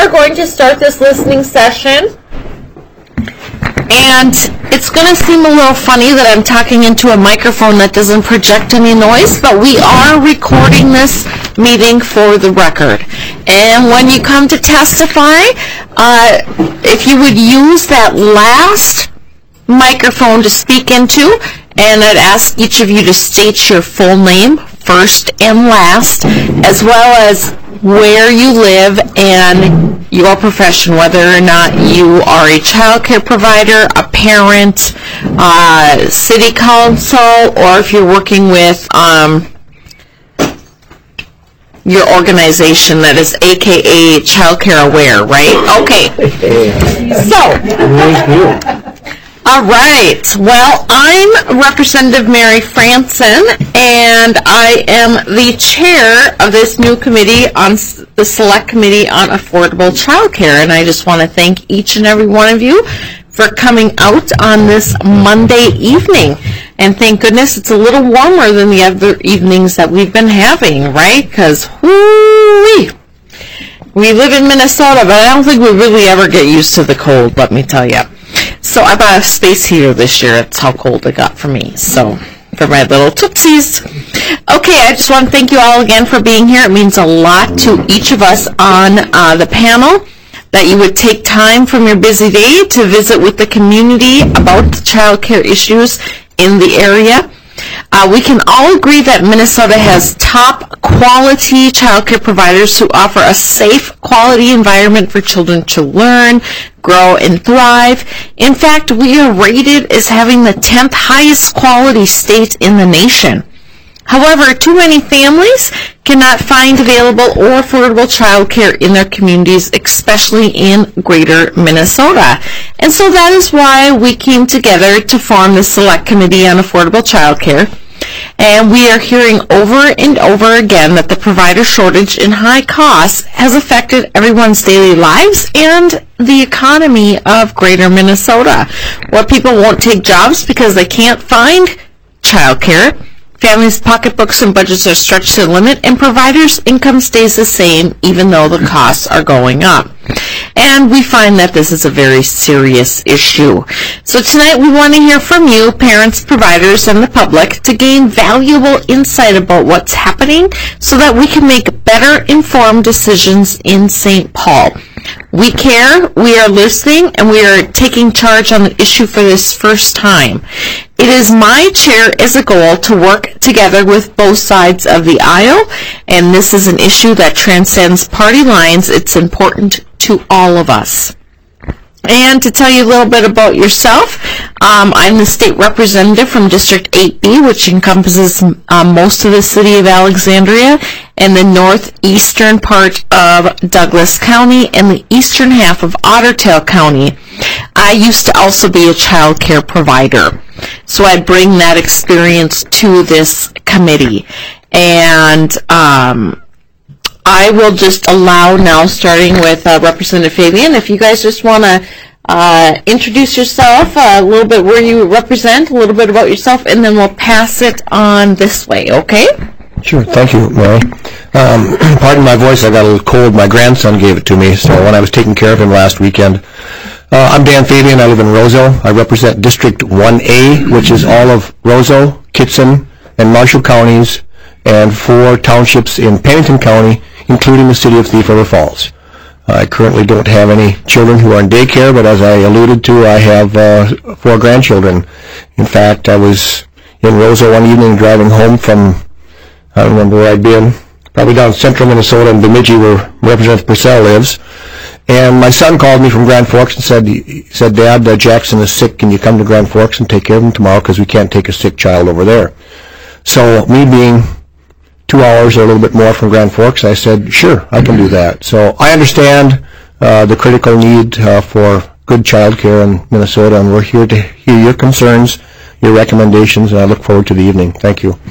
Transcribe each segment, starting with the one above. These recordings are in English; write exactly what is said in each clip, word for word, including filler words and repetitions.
are going to start this listening session. And it's going to seem a little funny that I'm talking into a microphone that doesn't project any noise, but we are recording this meeting for the record. And when you come to testify, uh, if you would use that last microphone to speak into, and I'd ask each of you to state your full name, first and last, as well as where you live and your profession, whether or not you are a child care provider, a parent, uh, city council, or if you're working with um, your organization that is A K A Child Care Aware, right? Okay. So, all right. Well, I'm Representative Mary Franson, and I am the chair of this new committee on the Select Committee on Affordable Child Care, and I just want to thank each and every one of you for coming out on this Monday evening. And thank goodness it's a little warmer than the other evenings that we've been having, right? Because, whoo-wee, we live in Minnesota, but I don't think we really ever get used to the cold, let me tell you. So I bought a space heater this year. That's how cold it got for me. So for my little tootsies. Okay, I just want to thank you all again for being here. It means a lot to each of us on uh, the panel that you would take time from your busy day to visit with the community about the child care issues in the area. Uh, we can all agree that Minnesota has top quality child care providers who offer a safe, quality environment for children to learn, grow, and thrive. In fact, we are rated as having the tenth highest quality state in the nation. However, too many families cannot find available or affordable child care in their communities, especially in greater Minnesota. And so that is why we came together to form the Select Committee on Affordable Child Care. And we are hearing over and over again that the provider shortage and high costs has affected everyone's daily lives and the economy of greater Minnesota, where people won't take jobs because they can't find child care. Families' pocketbooks and budgets are stretched to the limit, and providers' income stays the same even though the costs are going up. And we find that this is a very serious issue. So tonight we want to hear from you, parents, providers, and the public, to gain valuable insight about what's happening so that we can make better informed decisions in Saint Paul. We care, we are listening, and we are taking charge on the issue for this first time. It is my chair as a goal to work together with both sides of the aisle, and this is an issue that transcends party lines. It's important to all of us. And to tell you a little bit about yourself, um, I'm the state representative from District eight B, which encompasses um, most of the city of Alexandria and the northeastern part of Douglas County and the eastern half of Otter Tail County. I used to also be a child care provider, so I bring that experience to this committee. And um, I will just allow now, starting with uh, Representative Fabian, if you guys just want to uh, introduce yourself, uh, a little bit where you represent, a little bit about yourself, and then we'll pass it on this way, okay? Sure. Thank you, Mary. Um, pardon my voice. I got a little cold. My grandson gave it to me, so when I was taking care of him last weekend. Uh, I'm Dan Fabian. I live in Roseau. I represent District one A, which is all of Roseau, Kittson, and Marshall counties, and four townships in Pennington County, including the city of Thief River Falls. I currently don't have any children who are in daycare, but as I alluded to, I have uh, four grandchildren. In fact, I was in Roseau one evening driving home from, I don't remember where I'd been, probably down central Minnesota in Bemidji, where Representative Purcell lives. And my son called me from Grand Forks and said, he said, Dad, uh, Jackson is sick. Can you come to Grand Forks and take care of him tomorrow, because we can't take a sick child over there? So me being two hours or a little bit more from Grand Forks, I said, sure, I can do that. So I understand uh, the critical need uh, for good child care in Minnesota, and we're here to hear your concerns, your recommendations, and I look forward to the evening. Thank you.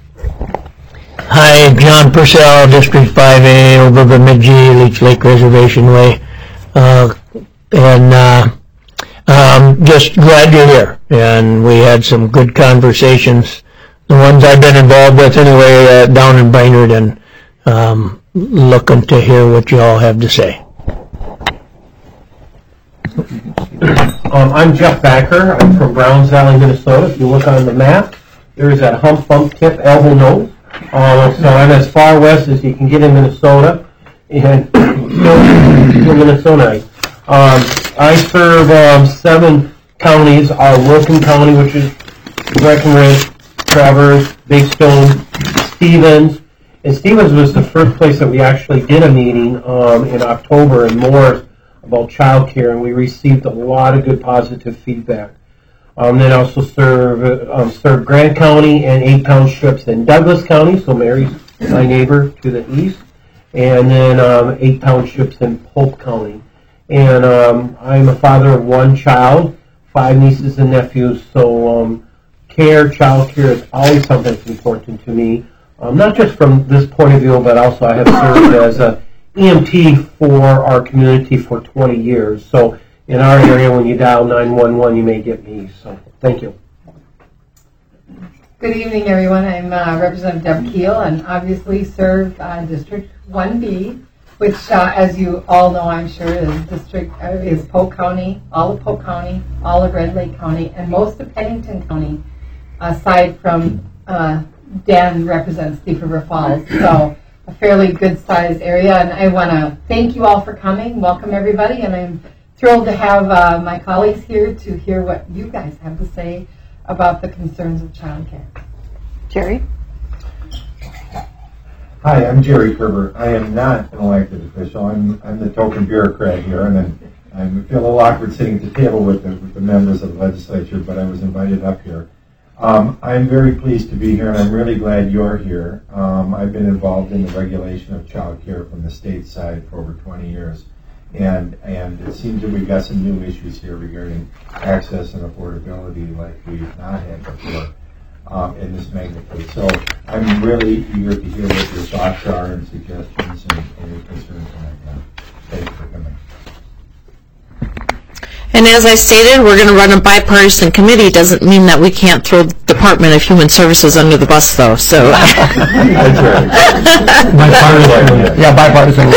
Hi, John Purcell, District five A, over Bemidji, Leech Lake Reservation Way. Uh, and uh, um, just glad you're here. And we had some good conversations, the ones I've been involved with anyway, uh, down in Brainerd, and um, looking to hear what you all have to say. Um, I'm Jeff Backer. I'm from Browns Valley, Minnesota. If you look on the map, there is that hump, bump, tip, elbow nose. Um, so I'm as far west as you can get in Minnesota, and still Minnesota. Um, I serve um, seven counties: our Wilkin County, which is Breckenridge, Traverse, Big Stone, Stevens. And Stevens was the first place that we actually did a meeting um, in October in Morris about child care, and we received a lot of good positive feedback. Um, then also serve um, serve Grant County and eight townships in Douglas County, so Mary's my neighbor to the east, and then um, eight townships in Polk County. And um, I'm a father of one child, five nieces and nephews, so um, care, child care is always something that's important to me. Um, not just from this point of view, but also I have served as a E M T for our community for twenty years. So in our area, when you dial nine one one, you may get me. So thank you. Good evening, everyone. I'm uh, Representative Deb Keel, and obviously serve uh, District one B, which, uh, as you all know, I'm sure, is District uh, is Polk County, all of Polk County, all of Red Lake County, and most of Pennington County, aside from uh, Dan represents Thief River Falls. So a fairly good-sized area, and I want to thank you all for coming. Welcome, everybody, and I'm thrilled to have uh, my colleagues here to hear what you guys have to say about the concerns of child care. Jerry? Hi, I'm Jerry Kerber. I am not an elected official. I'm I'm the token bureaucrat here, and then I feel a little awkward sitting at the table with the, with the members of the legislature, but I was invited up here. Um, I'm very pleased to be here, and I'm really glad you're here. Um, I've been involved in the regulation of child care from the state side for over twenty years, and and it seems that we've got some new issues here regarding access and affordability like we've not had before um, in this magnitude. So I'm really eager to hear what your thoughts are and suggestions and, and your concerns on that. Thank you for coming. And as I stated, we're going to run a bipartisan committee. Doesn't mean that we can't throw the Department of Human Services under the bus, though. So, That's right. Bipartisan. Yeah, bipartisan.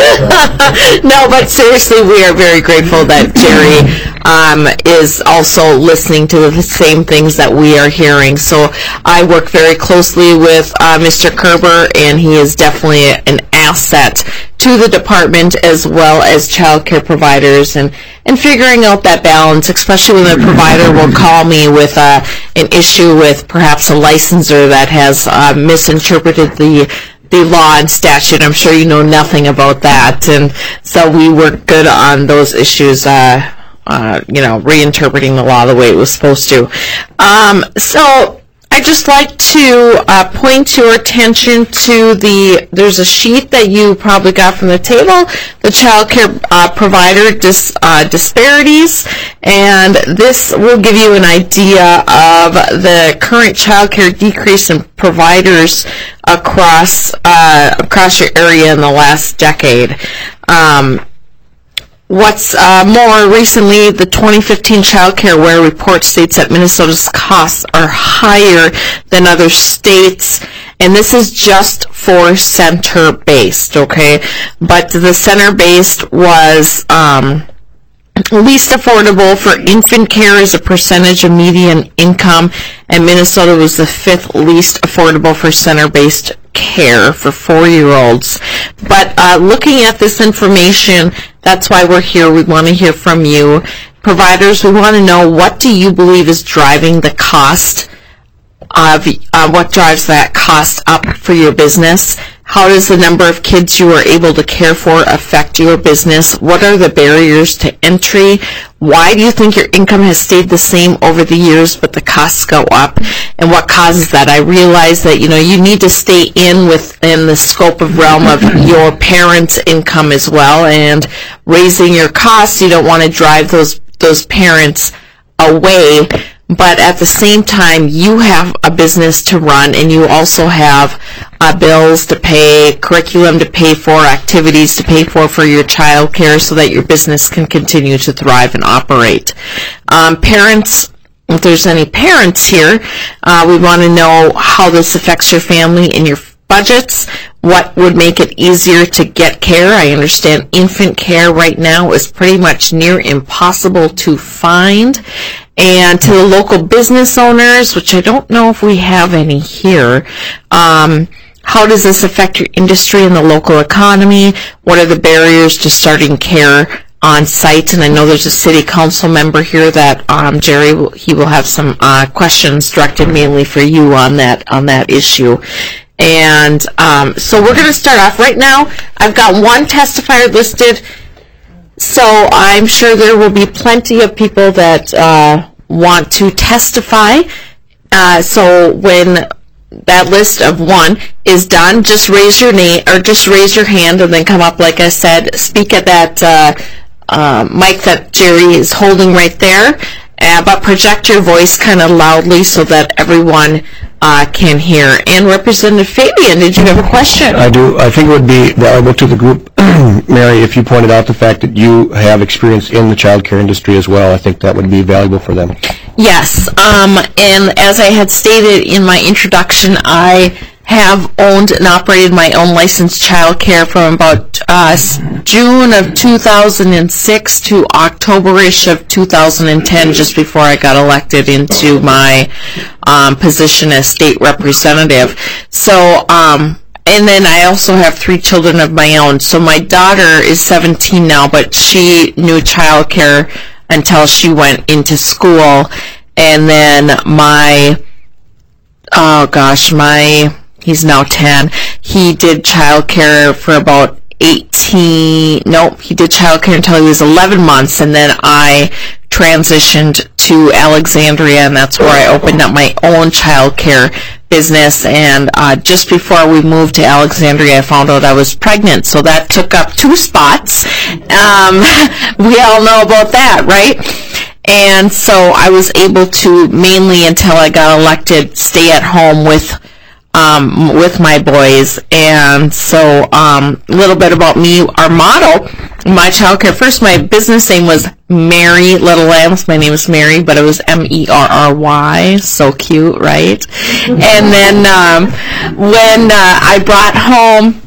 no, but seriously, we are very grateful that Jerry um, is also listening to the same things that we are hearing. So I work very closely with uh, Mister Kerber, and he is definitely an asset to the department as well as child care providers, and, and figuring out that balance, especially when the provider will call me with uh, an issue with perhaps a licensor that has uh, misinterpreted the the law and statute. I'm sure you know nothing about that, and so we work good on those issues, uh, uh, you know, reinterpreting the law the way it was supposed to. Um, so I'd just like to uh, point your attention to the, there's a sheet that you probably got from the table, the child care uh, provider dis, uh, disparities, and this will give you an idea of the current child care decrease in providers across, uh, across your area in the last decade. Um, What's uh, more recently, the twenty fifteen Child Care Aware report states that Minnesota's costs are higher than other states, and this is just for center-based, okay? But the center-based was um, least affordable for infant care as a percentage of median income, and Minnesota was the fifth least affordable for center-based care for four-year-olds. But uh, looking at this information, that's why we're here. We want to hear from you. Providers, we want to know, what do you believe is driving the cost of, uh, what drives that cost up for your business? How does the number of kids you are able to care for affect your business? What are the barriers to entry? Why do you think your income has stayed the same over the years but the costs go up? And what causes that? I realize that, you know, you need to stay in within the scope of realm of your parents' income as well, and raising your costs, you don't want to drive those those parents away. But at the same time, you have a business to run, and you also have uh, bills to pay, curriculum to pay for, activities to pay for for your child care so that your business can continue to thrive and operate. Um, parents, if there's any parents here, uh, we want to know how this affects your family and your budgets, what would make it easier to get care. I understand infant care right now is pretty much near impossible to find. And to the local business owners, which I don't know if we have any here, um, how does this affect your industry and the local economy? What are the barriers to starting care on site? And I know there's a city council member here that um, Jerry will, he will have some uh, questions directed mainly for you on that on that issue. And um, so we're going to start off right now. I've got one testifier listed, so I'm sure there will be plenty of people that uh, want to testify. Uh, so when that list of one is done, just raise your name or just raise your hand and then come up. Like I said, speak at that uh, uh, mic that Jerry is holding right there, uh, but project your voice kind of loudly so that everyone uh, can hear. And Representative Fabian, did you have a question? I do. I think it would be valuable to the group, Mary, if you pointed out the fact that you have experience in the child care industry as well. I think that would be valuable for them. Yes, um, and as I had stated in my introduction, I have owned and operated my own licensed child care from about uh, June of two thousand six to October-ish of two thousand ten, just before I got elected into my um, position as state representative. So, um, and then I also have three children of my own. So my daughter is seventeen now, but she knew child care until she went into school. And then my, oh gosh, my, he's now ten. He did child care for about eighteen, nope, he did child care until he was eleven months. And then I transitioned to Alexandria, and that's where I opened up my own child care business. And uh, just before we moved to Alexandria, I found out I was pregnant, so that took up two spots. Um, we all know about that, right? And so I was able to, mainly until I got elected, stay at home with um, with my boys. And so um, a little bit about me, our motto, my child care. First, my business name was Mary Little Lambs. My name is Mary, but it was M E R R Y. So cute, right? And then um, when uh, I brought home,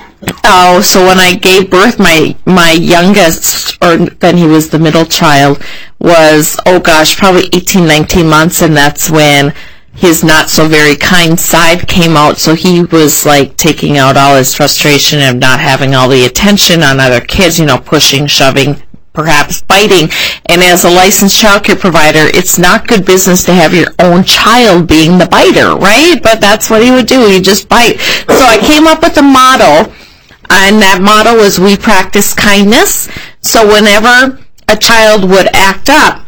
oh, so when I gave birth, my my youngest, or then he was the middle child, was, oh gosh, probably eighteen, nineteen months, and that's when his not so very kind side came out. So he was like taking out all his frustration of not having all the attention on other kids, you know, pushing, shoving, perhaps biting. And as a licensed child care provider, it's not good business to have your own child being the biter, right? But that's what he would do. He'd just bite. So I came up with a motto, and that motto was, we practice kindness. So whenever a child would act up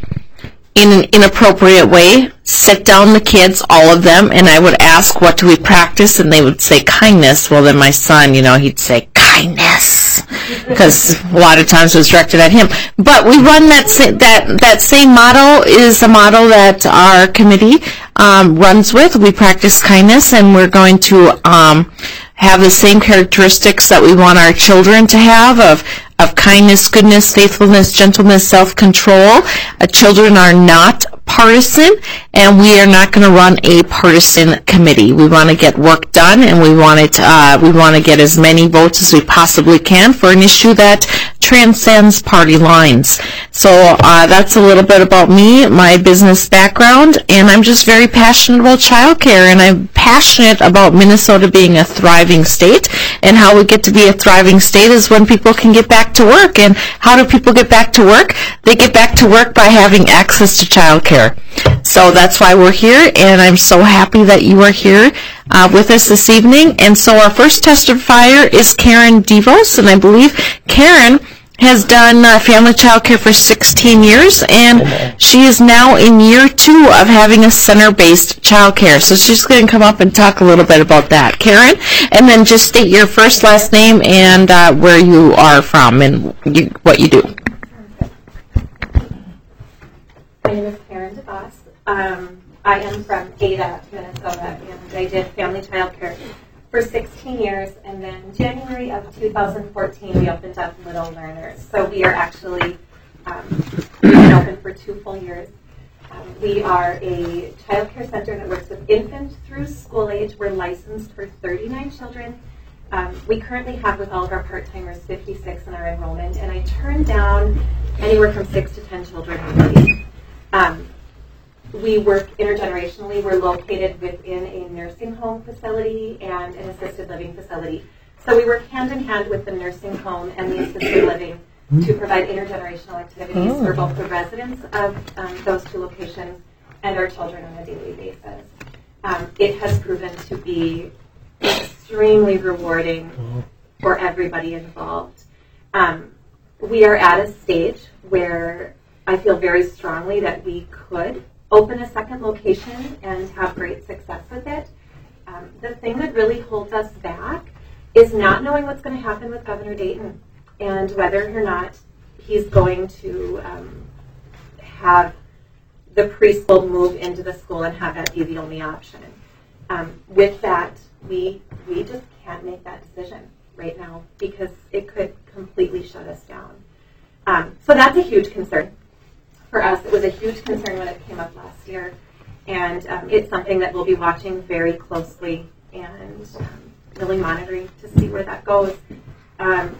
in an inappropriate way, sit down the kids, all of them, and I would ask, what do we practice? And they would say kindness. Well, then my son, you know, he'd say kindness, because a lot of times it was directed at him. But we run that sa- that that same motto is a motto that our committee um, runs with. We practice kindness, and we're going to um, have the same characteristics that we want our children to have of of kindness, goodness, faithfulness, gentleness, self-control. Uh, children are not partisan, and we are not going to run a partisan committee. We want to get work done, and we want it. Uh, we want to get as many votes as we possibly can for an issue that transcends party lines. So uh, that's a little bit about me, my business background, and I'm just very passionate about childcare, and I'm passionate about Minnesota being a thriving state. And how we get to be a thriving state is when people can get back to work. And how do people get back to work? They get back to work by having access to childcare. So that's why we're here, and I'm so happy that you are here uh, with us this evening. And so our first testifier is Karen DeVos, and I believe Karen has done uh, family child care for sixteen years, and she is now in year two of having a center-based child care. So she's going to come up and talk a little bit about that. Karen, and then just state your first, last name, and uh, where you are from and you, what you do. My name is Karen DeVos. Um, I am from Ada, Minnesota, and I did family child care for sixteen years, and then January of two thousand fourteen we opened up Little Learners. So we are actually um, been open for two full years. Um, we are a child care center that works with infant through school age. We're licensed for thirty-nine children. Um, we currently have, with all of our part-timers, fifty-six in our enrollment, and I turn down anywhere from six to ten children a week. Um, we work intergenerationally. We're located within a nursing home facility and an assisted living facility. So we work hand in hand with the nursing home and the assisted living to provide intergenerational activities for both the residents of um, those two locations and our children on a daily basis. Um, it has proven to be extremely rewarding for everybody involved. Um, we are at a stage where I feel very strongly that we could open a second location and have great success with it. Um, the thing that really holds us back is not knowing what's going to happen with Governor Dayton and whether or not he's going to um, have the preschool move into the school and have that be the only option. Um, with that, we we just can't make that decision right now because it could completely shut us down. Um, so that's a huge concern for us. It was a huge concern when it came up last year, and um, it's something that we'll be watching very closely and um, really monitoring to see where that goes. Um,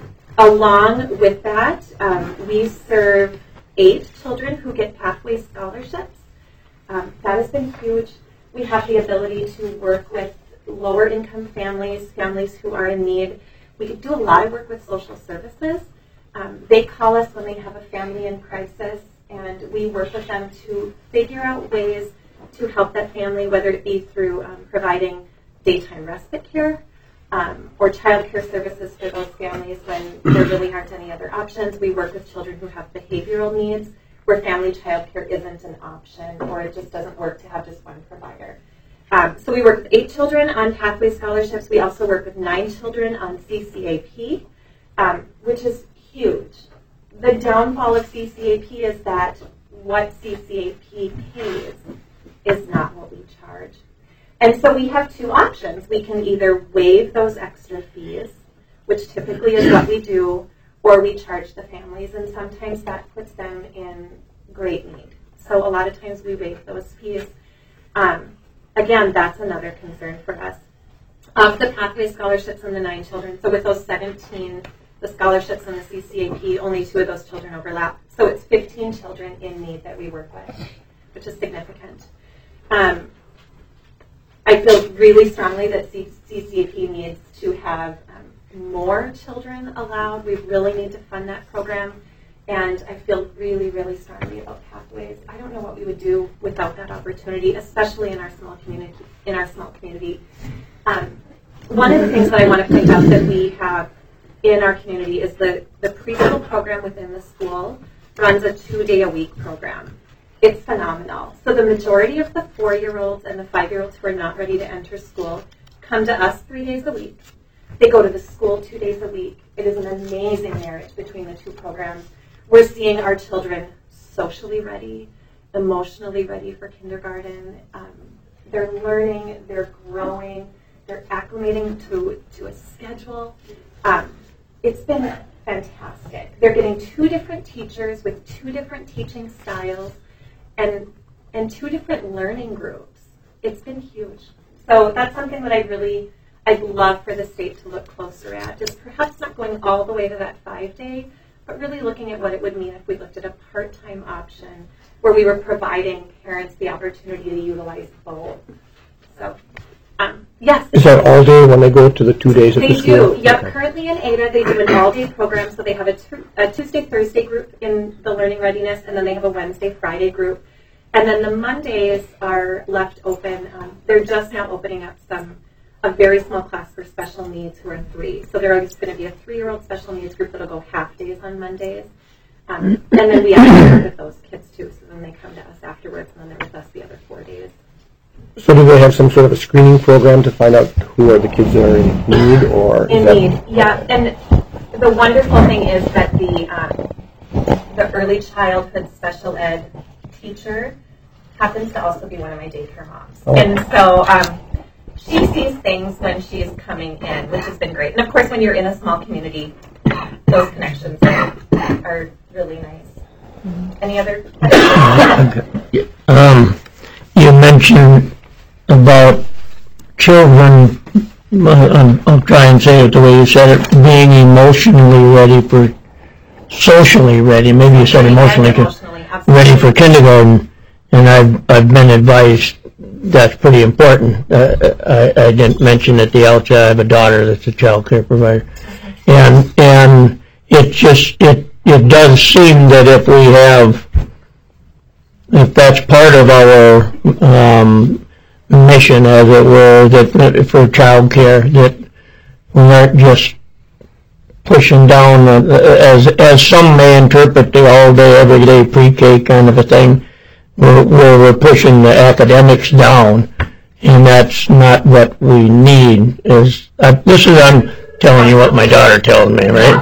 along with that, um, we serve eight children who get Pathway scholarships. Um, that has been huge. We have the ability to work with lower income families, families who are in need. We do a lot of work with social services. Um, they call us when they have a family in crisis, and we work with them to figure out ways to help that family, whether it be through um, providing daytime respite care um, or child care services for those families when there really aren't any other options. We work with children who have behavioral needs where family child care isn't an option or it just doesn't work to have just one provider. Um, so we work with eight children on Pathway scholarships. We also work with nine children on C C A P, um, which is huge. The downfall of C C A P is that what C C A P pays is not what we charge. And so we have two options. We can either waive those extra fees, which typically is what we do, or we charge the families, and sometimes that puts them in great need. So a lot of times we waive those fees. Um, again, that's another concern for us. Of the Pathway scholarships and the nine children, so with those seventeen, the scholarships and the C C A P, only two of those children overlap. So it's fifteen children in need that we work with, which is significant. Um, I feel really strongly that C C A P needs to have um, more children allowed. We really need to fund that program, and I feel really, really strongly about Pathways. I don't know what we would do without that opportunity, especially in our small community. In our small community, um, one of the things that I want to point out that we have in our community is the the preschool program within the school runs a two-day-a-week program. It's phenomenal. So the majority of the four-year-olds and the five-year-olds who are not ready to enter school come to us three days a week. They go to the school two days a week. It is an amazing marriage between the two programs. We're seeing our children socially ready, emotionally ready for kindergarten. Um, they're learning, they're growing, they're acclimating to, to a schedule. Um, it's been fantastic. They're getting two different teachers with two different teaching styles and and two different learning groups. It's been huge. So that's something that I really, I'd love for the state to look closer at, is perhaps not going all the way to that five-day, but really looking at what it would mean if we looked at a part-time option where we were providing parents the opportunity to utilize both. So, um, yes. Is that all day when they go to the two days at They the school? do. Yep. Okay. Currently in Ada, they do an all-day program. So they have a, tu- a Tuesday, Thursday group in the learning readiness, and then they have a Wednesday, Friday group. And then the Mondays are left open. Um, they're just now opening up some a very small class for special needs who are three. So there is going to be a three-year-old special needs group that'll go half days on Mondays. Um, and then we actually work with those kids too. So then they come to us afterwards, and then they're with us the other four days. So do they have some sort of a screening program to find out who are the kids that are in need, or is In that... need, yeah. And the wonderful thing is that the um, the early childhood special ed teacher happens to also be one of my daycare moms. Oh. And so um, she sees things when she's coming in, which has been great. And of course, when you're in a small community, those connections are, are really nice. Any other? Um, you mentioned about children, I'll, I'll try and say it the way you said it, being emotionally ready for, socially ready, maybe you said emotionally, Emotionally, ready for kindergarten, and I've, I've been advised that's pretty important. Uh, I, I didn't mention at the outset, I have a daughter that's a child care provider, and, and it just, it, it does seem that if we have, if that's part of our um, mission, as it were, that for child care, that we aren't just pushing down, uh, as as some may interpret the all-day, everyday pre-K kind of a thing, where, where we're pushing the academics down, and that's not what we need. Is uh, this is I'm telling you what my daughter tells me, right?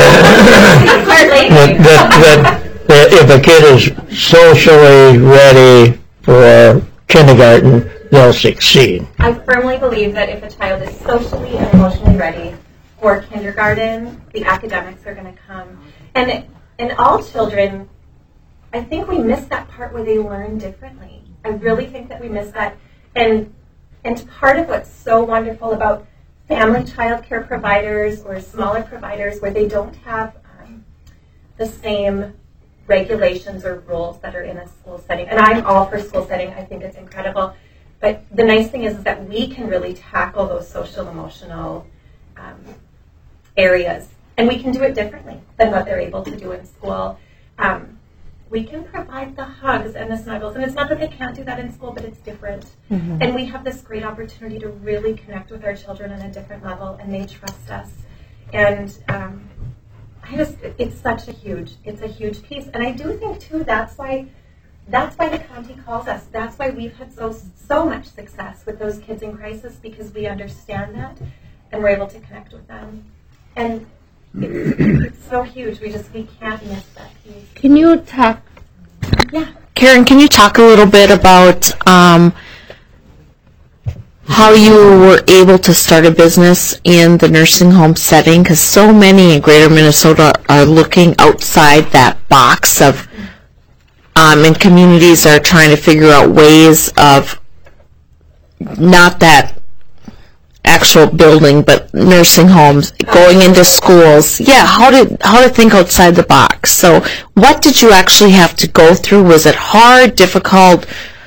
that, that, that if a kid is socially ready for kindergarten, they'll succeed. I firmly believe that if a child is socially and emotionally ready for kindergarten, the academics are going to come. And and all children, I think we miss that part where they learn differently. I really think that we miss that. And and part of what's so wonderful about family child care providers or smaller providers where they don't have um, the same regulations or rules that are in a school setting. And I'm all for school setting. I think it's incredible. But the nice thing is, is that we can really tackle those social, emotional um, areas. And we can do it differently than what they're able to do in school. Um, we can provide the hugs and the snuggles. And it's not that they can't do that in school, but it's different. Mm-hmm. And we have this great opportunity to really connect with our children on a different level, and they trust us. And um, I just, it's such a huge, it's a huge piece. And I do think, too, that's why That's why the county calls us. That's why we've had so so much success with those kids in crisis, because we understand that and we're able to connect with them. And it's, it's so huge. We just we can't miss that piece. Can you talk, Yeah. Karen, can you talk a little bit about um, how you were able to start a business in the nursing home setting? Because so many in greater Minnesota are looking outside that box of Um, and communities are trying to figure out ways of not that actual building, but nursing homes, going into schools. Yeah, how to how to think outside the box. So, what did you actually have to go through? Was it hard, difficult,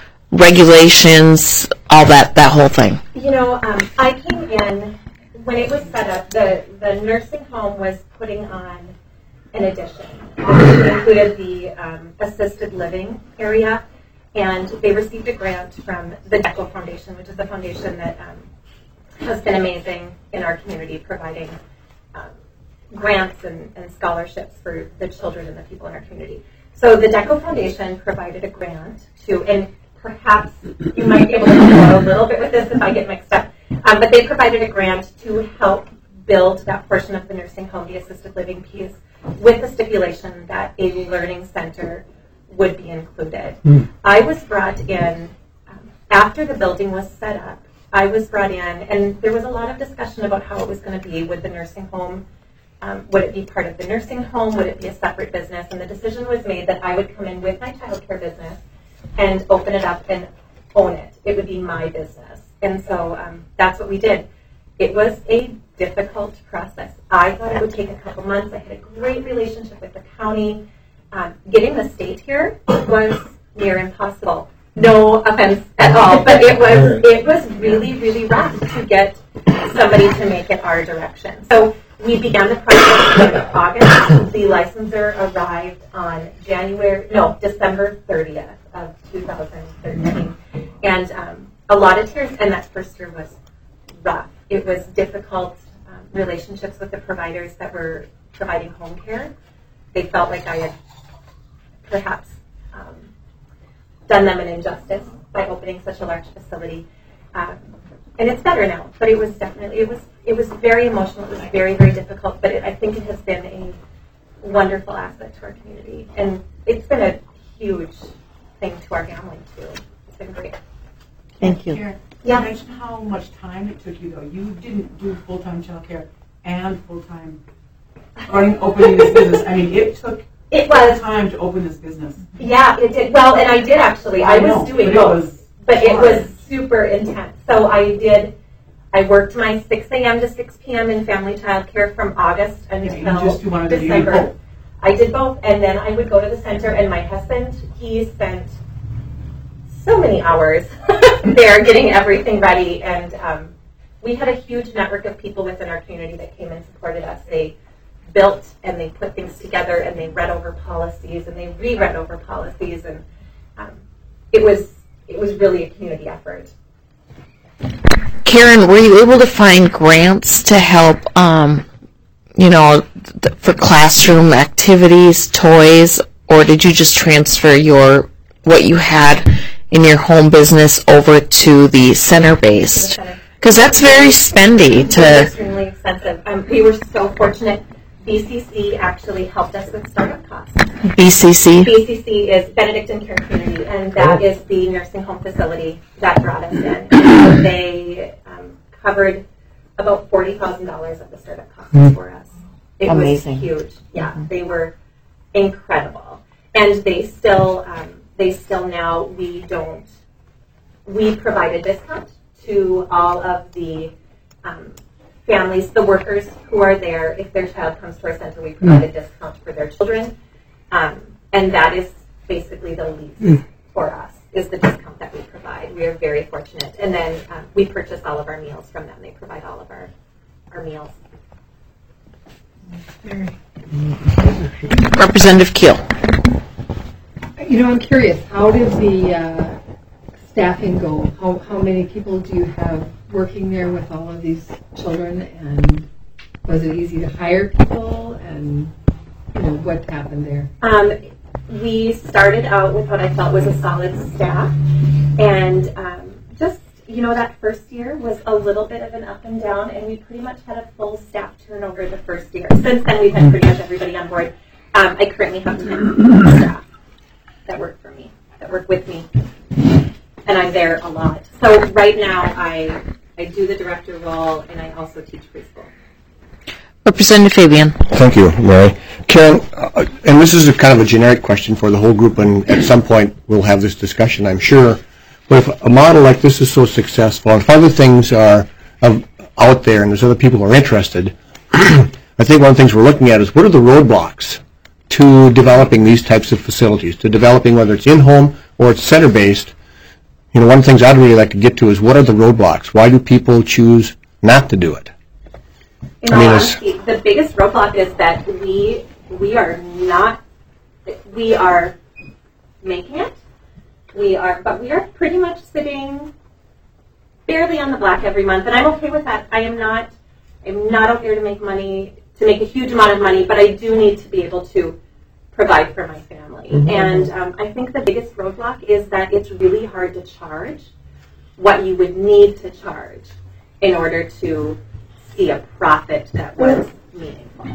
regulations, all that that whole thing? You know, um, I came in when it was set up. The the nursing home was putting on an addition. It included the um, assisted living area, and they received a grant from the DECO Foundation, which is a foundation that um, has been amazing in our community, providing um, grants and, and scholarships for the children and the people in our community. So the DECO Foundation provided a grant to, and perhaps you might be able to follow a little bit with this if I get mixed up, um, but they provided a grant to help build that portion of the nursing home, the assisted living piece, with the stipulation that a learning center would be included. Mm. I was brought in, um, after the building was set up, I was brought in, and there was a lot of discussion about how it was going to be with the nursing home. Um, would it be part of the nursing home? Would it be a separate business? And the decision was made that I would come in with my child care business and open it up and own it. It would be my business. And so um, that's what we did. It was a difficult process. I thought it would take a couple months. I had a great relationship with the county. Um, getting the state here was near impossible. No offense at all, but it was it was really, really rough to get somebody to make it our direction. So we began the process in August. The licensor arrived on January, no, December thirtieth of two thousand thirteen. And um, a lot of tears, and that first year was rough. It was difficult um, relationships with the providers that were providing home care. They felt like I had perhaps um, done them an injustice by opening such a large facility. Um, and it's better now, but it was definitely, it was it was very emotional. It was very, very difficult, but it, I think it has been a wonderful asset to our community. And it's been a huge thing to our family, too. It's been great. Thank you. Karen, Yeah. you mentioned how much time it took you, though. You didn't do full-time childcare and full-time running, opening this business. I mean, it took It What a was, time to open this business. yeah, it did. Well, and I did actually. I, know, was doing but it both, was but it hard. was super intense. So I did. I worked my six a.m. to six p.m. in family child care from August until Yeah, you just do one of the- you do December. both. I did both, and then I would go to the center, and my husband, he spent so many hours there getting everything ready, and um, we had a huge network of people within our community that came and supported us. They built and they put things together, and they read over policies, and they reread over policies, and um, it was it was really a community effort. Karen, were you able to find grants to help, um, you know, th- for classroom activities, toys, or did you just transfer your what you had in your home business over to the center-based? Because that's very spendy It was to extremely expensive. Um, we were so fortunate. B C C actually helped us with startup costs. B C C. B C C is Benedictine Care Community, and that is the nursing home facility that brought us in. So they um, covered about forty thousand dollars of the startup costs for us. It Amazing. was huge. Yeah, they were incredible, and they still, um, they still now we don't. We provide a discount to all of the um, families, the workers who are there. If their child comes to our center, we provide a discount for their children. Um, and that is basically the least for us, is the discount that we provide. We are very fortunate. And then um, we purchase all of our meals from them. They provide all of our, our meals. Representative Keel. You know, I'm curious, how did the uh, staffing go? How, how many people do you have working there with all of these children? And was it easy to hire people? And, you know, what happened there? Um, we started out with what I felt was a solid staff. And um, just, you know, that first year was a little bit of an up and down, and we pretty much had a full staff turnover the first year. Since then, we've had pretty much everybody on board. Um, I currently have ten staff that work for me, that work with me. And I'm there a lot. So right now, I I do the director role, and I also teach preschool. Representative Fabian. Thank you, Mary. Karen, uh, and this is a kind of a generic question for the whole group, and at some point we'll have this discussion, I'm sure. But if a model like this is so successful, and if other things are uh, out there and there's other people who are interested, I think one of the things we're looking at is what are the roadblocks to developing these types of facilities, to developing whether it's in-home or it's center-based. You know, one of the things I'd really like to get to is what are the roadblocks? Why do people choose not to do it? In I all mean, it's- honesty, the biggest roadblock is that we we are not we are making it. We are, but we are pretty much sitting barely on the black every month, and I'm okay with that. I am not I'm not out there to make money, to make a huge amount of money, but I do need to be able to provide for my family. Mm-hmm. And um, I think the biggest roadblock is that it's really hard to charge what you would need to charge in order to see a profit that was meaningful.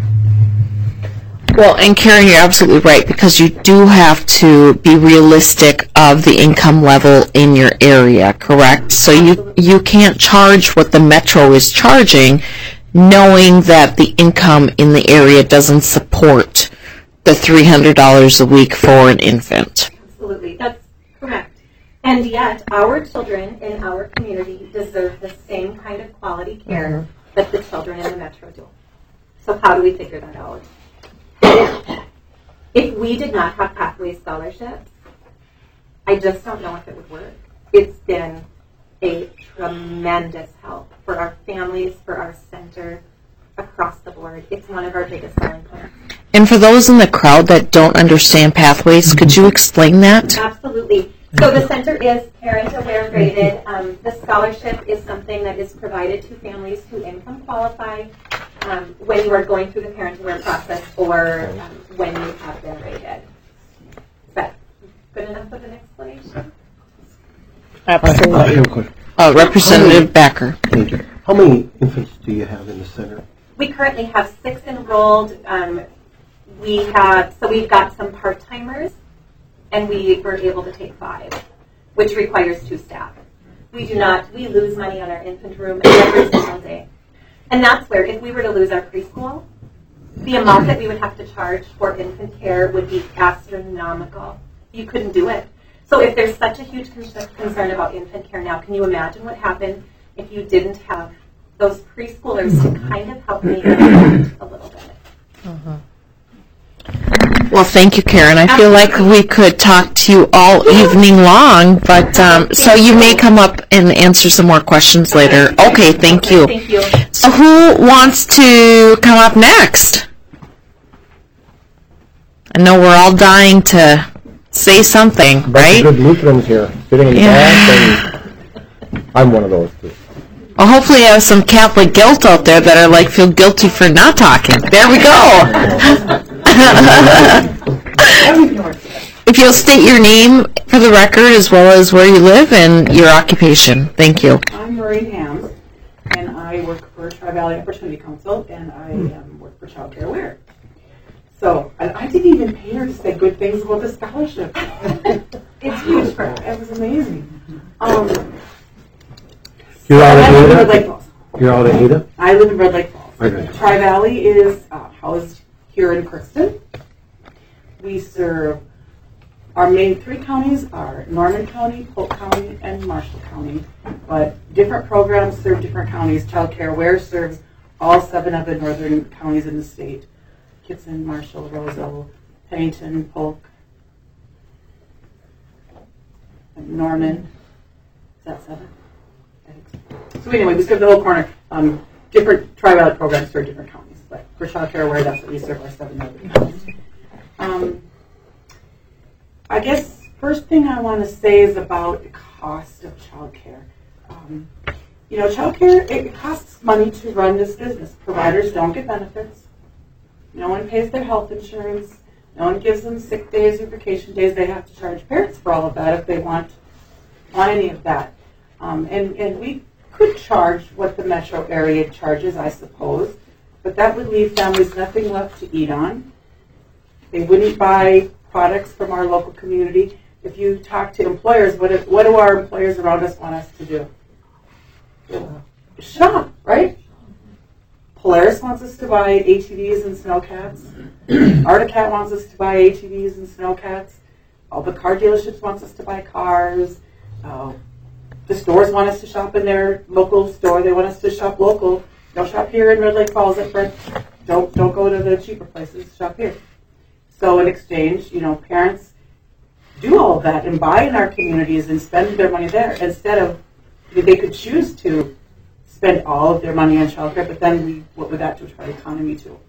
Well, and Karen, you're absolutely right, because you do have to be realistic of the income level in your area, correct? So you, you can't charge what the metro is charging, knowing that the income in the area doesn't support the three hundred dollars a week for an infant. Absolutely, that's correct. And yet, our children in our community deserve the same kind of quality care mm-hmm. that the children in the metro do. So how do we figure that out? If we did not have Pathways scholarships, I just don't know if it would work. It's been a tremendous help for our families, for our center, across the board. It's one of our biggest selling points. And for those in the crowd that don't understand Pathways, could you explain that? Absolutely. So the center is parent aware rated. Um, the scholarship is something that is provided to families who income qualify um, when you are going through the parent aware process or um, when you have been rated. Is that good enough of an explanation? Absolutely. I have a question. Uh, Representative Backer. Thank you. How many infants do you have in the center? We currently have six enrolled. Um, we have, so we've got some part-timers, and we were able to take five, which requires two staff. We do not, we lose money on our infant room every single day. And that's where, if we were to lose our preschool, the amount that we would have to charge for infant care would be astronomical. You couldn't do it. So if there's such a huge con- concern about infant care now, can you imagine what happened if you didn't have those preschoolers to kind of help me a little bit? Uh-huh. Well, thank you, Karen. I feel like we could talk to you all evening long, but um, so you may come up and answer some more questions later. Okay, thank you. Thank you. So who wants to come up next? I know we're all dying to say something, right? Good Lutherans here, sitting in the Yeah. back, and I'm one of those too. Well, hopefully you have some Catholic guilt out there that are like, feel guilty for not talking. There we go. If you'll state your name for the record as well as where you live and your occupation. Thank you. I'm Maureen Hams, and I work for Tri-Valley Opportunity Council, and I um, work for Child Care Aware. So I, I didn't even pay her to say good things about the scholarship. It's huge for her. It was amazing. Um, You're out I live in Red of Lake Ada? Falls. You're out of Ada? I live in Red Lake Falls. Okay. Tri-Valley is uh, housed here in Crookston. We serve, our main three counties are Norman County, Polk County, and Marshall County. But different programs serve different counties. Child Care Aware serves all seven of the northern counties in the state. Kitson, Marshall, Roseville, Pennington, Polk, and Norman. Is that seven? I think so. So anyway, we serve the whole corner. Um, different Tri-Valley programs serve different counties. But for Child Care Aware, that's what we serve our seven northern counties. Um, I guess first thing I want to say is about the cost of child care. Um, you know, child care, it costs money to run this business. Providers don't get benefits. No one pays their health insurance. No one gives them sick days or vacation days. They have to charge parents for all of that if they want, want any of that. Um, and, and we could charge what the metro area charges, I suppose, but that would leave families nothing left to eat on. They wouldn't buy products from our local community. If you talk to employers, what, if, what do our employers around us want us to do? Shop, right? Polaris wants us to buy A T Vs and snowcats. Articat wants us to buy A T Vs and snowcats. All the car dealerships wants us to buy cars. Uh, the stores want us to shop in their local store. They want us to shop local. Don't shop here in Red Lake Falls at Brent. Don't don't go to the cheaper places. Shop here. So in exchange, you know, parents do all of that and buy in our communities and spend their money there instead of, they could choose to spend all of their money on child care, but then we, what would that do to our economy too?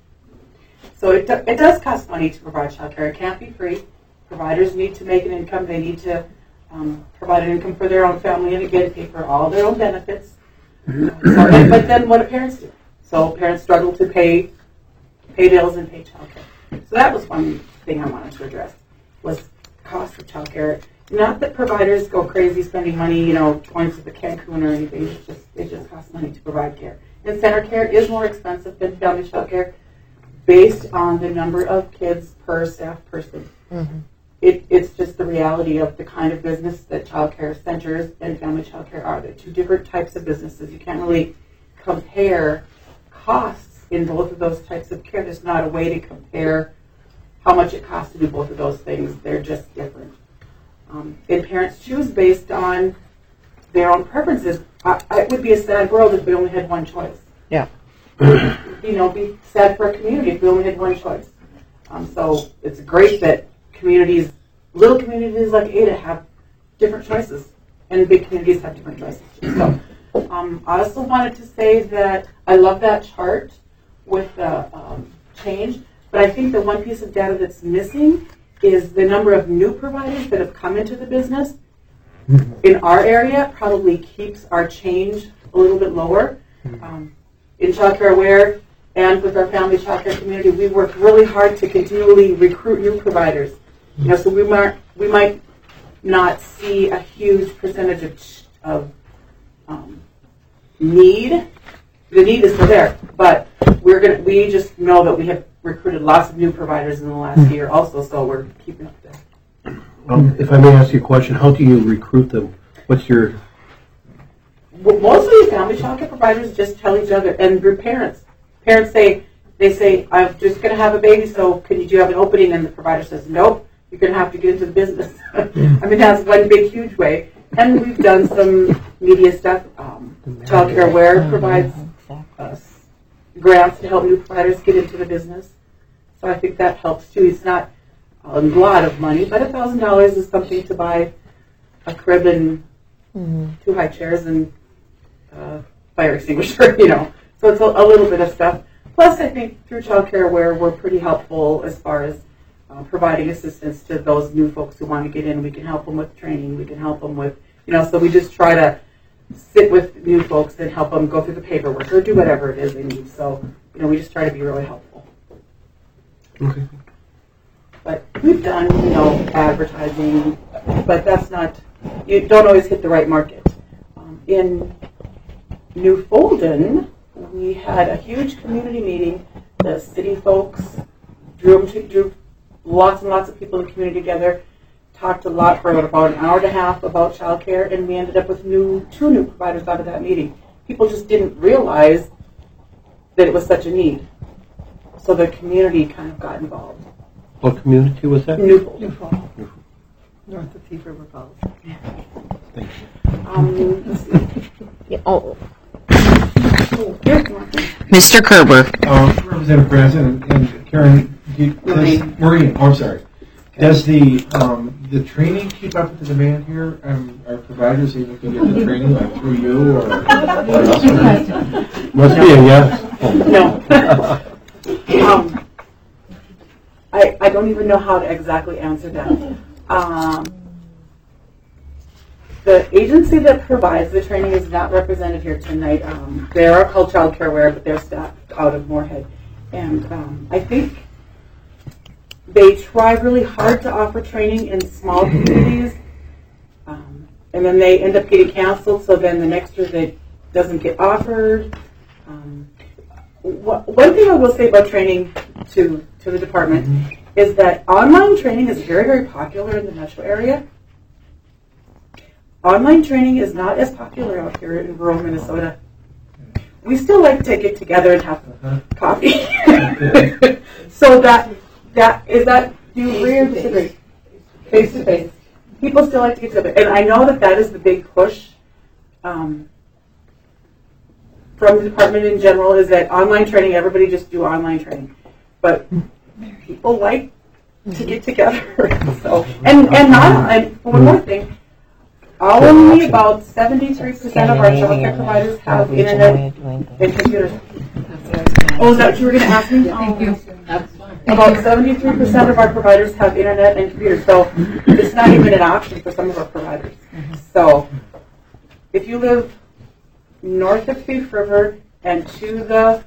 So it, do, it does cost money to provide child care. It can't be free. Providers need to make an income. They need to um, provide an income for their own family and again pay for all their own benefits. So, and, but then what do parents do? So parents struggle to pay pay bills and pay child care. So that was one thing I wanted to address, was cost of child care. Not that providers go crazy spending money, you know, going to the Cancun or anything. It's just, it just costs money to provide care. And center care is more expensive than family child care based on the number of kids per staff person. Mm-hmm. It, it's just the reality of the kind of business that child care centers and family child care are. They're two different types of businesses. You can't really compare costs in both of those types of care. There's not a way to compare how much it costs to do both of those things. They're just different. Um, and parents choose based on their own preferences. I, it would be a sad world if we only had one choice. Yeah. You know, be sad for a community if we only had one choice. Um, so it's great that communities, little communities like Ada, have different choices, and big communities have different choices too. So um, I also wanted to say that I love that chart with the um, change, but I think the one piece of data that's missing is the number of new providers that have come into the business in our area probably keeps our change a little bit lower. Um, in Child Care Aware and with our family child care community, we work really hard to continually recruit new providers. You know, so we might we might not see a huge percentage of, of um, need. The need is still there, but we're gonna. We just know that we have recruited lots of new providers in the last year, also. So we're keeping up there. Um, if I may ask you a question, how do you recruit them? What's your? Well, mostly family child care providers just tell each other, and group parents. Parents say, they say, I'm just going to have a baby, so can you do you have an opening? And the provider says, nope, you're going to have to get into the business. I mean, that's one big, huge way. And we've done some media stuff. Um, Child Care Aware provides us grants to help new providers get into the business. So I think that helps too. It's not a lot of money, but one thousand dollars is something to buy a crib and mm-hmm. two high chairs and uh, fire extinguisher, you know. So it's a, a little bit of stuff. Plus, I think through Child Care Aware, we're pretty helpful as far as uh, providing assistance to those new folks who want to get in. We can help them with training. We can help them with, you know, so we just try to sit with new folks and help them go through the paperwork or do whatever it is they need. So, you know, we just try to be really helpful. Okay. But we've done, you know, advertising, but that's not, you don't always hit the right market. Um, in New Folden, we had a huge community meeting. The city folks drew, them to, drew lots and lots of people in the community together, talked a lot for about an hour and a half about childcare, and we ended up with new two new providers out of that meeting. People just didn't realize that it was such a need. So the community kind of got involved. What community was that? New Folden. New Folden. North of Thief River Falls. Thank you. Um, let's see. Yeah, oh. Oh, here's one. Mister Kerber. Uh, Representative Branson and, and Karen, do, does, Maureen. Maureen, oh, I'm sorry. Does the um, the training keep up with the demand here? Um, are providers able to get the training like through you or, or elsewhere? Must be a yes. No. um, I, I don't even know how to exactly answer that. Um, the agency that provides the training is not represented here tonight. Um, they are called Child Care Aware, but they're staffed out of Moorhead. And um, I think they try really hard to offer training in small communities, um, and then they end up getting canceled, so then the next year they doesn't get offered. Um, wh- one thing I will say about training to, to the department mm-hmm. is that online training is very, very popular in the metro area. Online training is not as popular out here in rural Minnesota. We still like to get together and have uh-huh. coffee. So that that is that do you agree or disagree? Face to face. People still like to get together, and I know that that is the big push um, from the department in general. Is that online training? Everybody just do online training, but people like to get together. So and and not and one more thing. Only about seventy-three percent of our child care providers have internet and computers. Oh, is that what you were going to ask me? Thank you. About seventy-three percent of our providers have internet and computers, so it's not even an option for some of our providers. So if you live north of Thief River and to the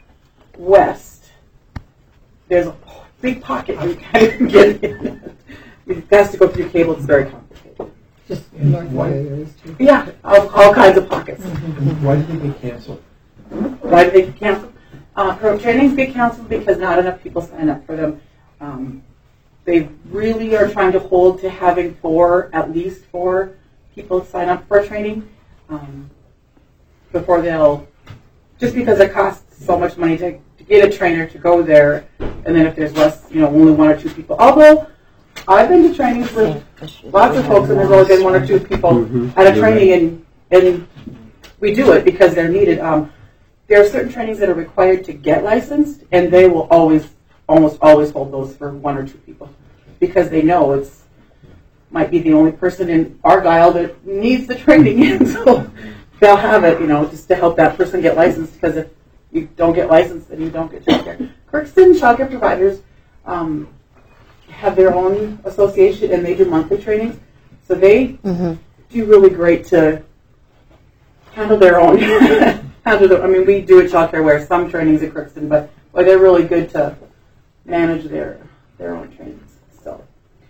west, there's a big pocket you can't get in. It has to go through cable. It's very complicated. Just north of there, there is too. Yeah, all, all kinds of pockets. Mm-hmm. Why did they get canceled? Why did they get canceled? Uh, pro trainings get canceled because not enough people sign up for them. Um, they really are trying to hold to having four, at least four people sign up for training um, before they'll, just because it costs so much money to, to get a trainer to go there, and then if there's less, you know, only one or two people. Although, I've been to trainings with lots of folks, and there's only been one or two people mm-hmm. at a training, and, and we do it because they're needed. Um, there are certain trainings that are required to get licensed, and they will always, almost always hold those for one or two people because they know it's might be the only person in Argyle that needs the training, and so they'll have it, you know, just to help that person get licensed. Because if you don't get licensed, then you don't get childcare. Kirkston childcare providers. Um, have their own association, and they do monthly trainings. So they mm-hmm. do really great to handle their own. handle the, I mean, we do at Child Care Aware some trainings at Kirkston, but well, they're really good to manage their their own trainings. So,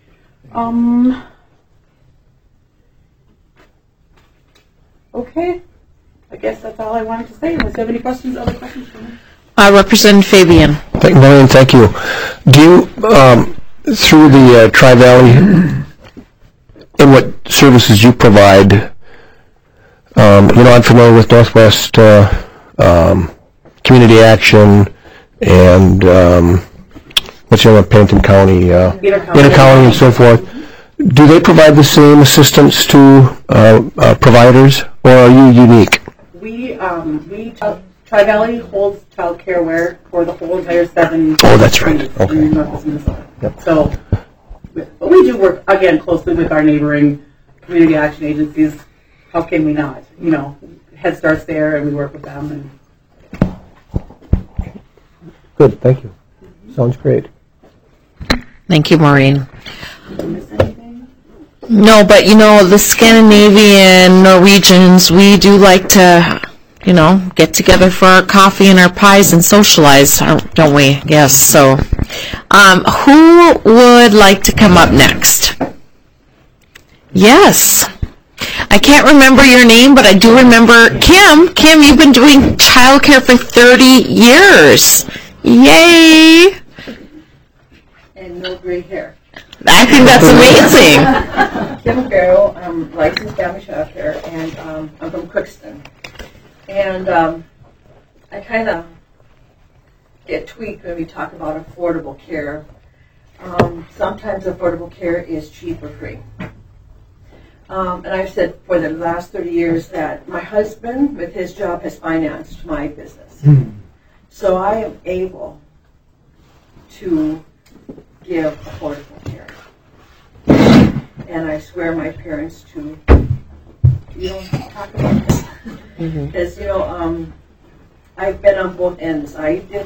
um, okay, I guess that's all I wanted to say. Unless you have any questions, other questions for me? Uh, Representative Fabian. Thank you, Maureen. Thank you. Do you, um, through the uh, Tri-Valley, in what services you provide, um, you know, I'm familiar with Northwest uh, um, Community Action, and um, what's the other one, Pennington County, uh, Bitter County. Bitter County and so forth. Do they provide the same assistance to uh, uh, providers, or are you unique? We, um, we, Tri-Valley holds child care where for the whole entire seven. Oh, that's right. states Okay. in Northwest Minnesota. Yep. So, but we do work, again, closely with our neighboring community action agencies. How can we not? You know, Head Start's there, and we work with them. And Good, thank you. Sounds great. Thank you, Maureen. Did I miss anything? No, but you know, the Scandinavian Norwegians, we do like to, you know, get together for our coffee and our pies and socialize, don't we? Yes, so. Um, who would like to come up next? Yes. I can't remember your name, but I do remember Kim. Kim, you've been doing childcare for thirty years. Yay! And no gray hair. I think that's amazing. Kim Farrell, I'm licensed family childcare, and um, I'm from Crookston. And um, I kind of get tweaked when we talk about affordable care. Um, sometimes affordable care is cheap or free. Um, and I've said for the last thirty years that my husband, with his job, has financed my business. Mm. So I am able to give affordable care. And I swear my parents to, you know, talk about this. Because, mm-hmm. you know, um, I've been on both ends. I did,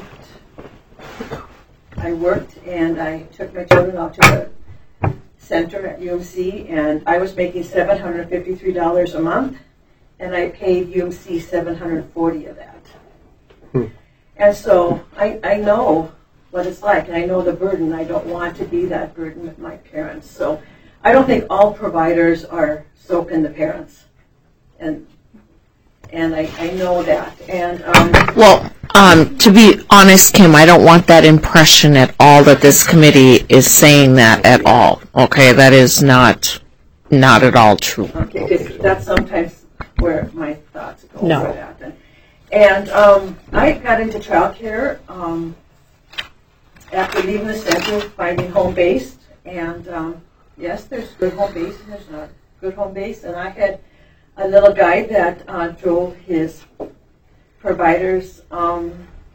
I worked and I took my children out to the center at U M C, and I was making seven hundred fifty-three dollars a month, and I paid U M C seven hundred forty dollars of that. Hmm. And so I, I know what it's like, and I know the burden. I don't want to be that burden with my parents. So I don't think all providers are so can the parents. And and I, I know that. And um, well, um, to be honest, Kim, I don't want that impression at all that this committee is saying that at all. Okay, that is not not at all true. Okay, because that's sometimes where my thoughts go no. for that. And, and um, I got into childcare um, after leaving the center, finding home-based. And um, yes, there's good home-based and there's not good home-based. And I had a little guy that uh, drove his providers um,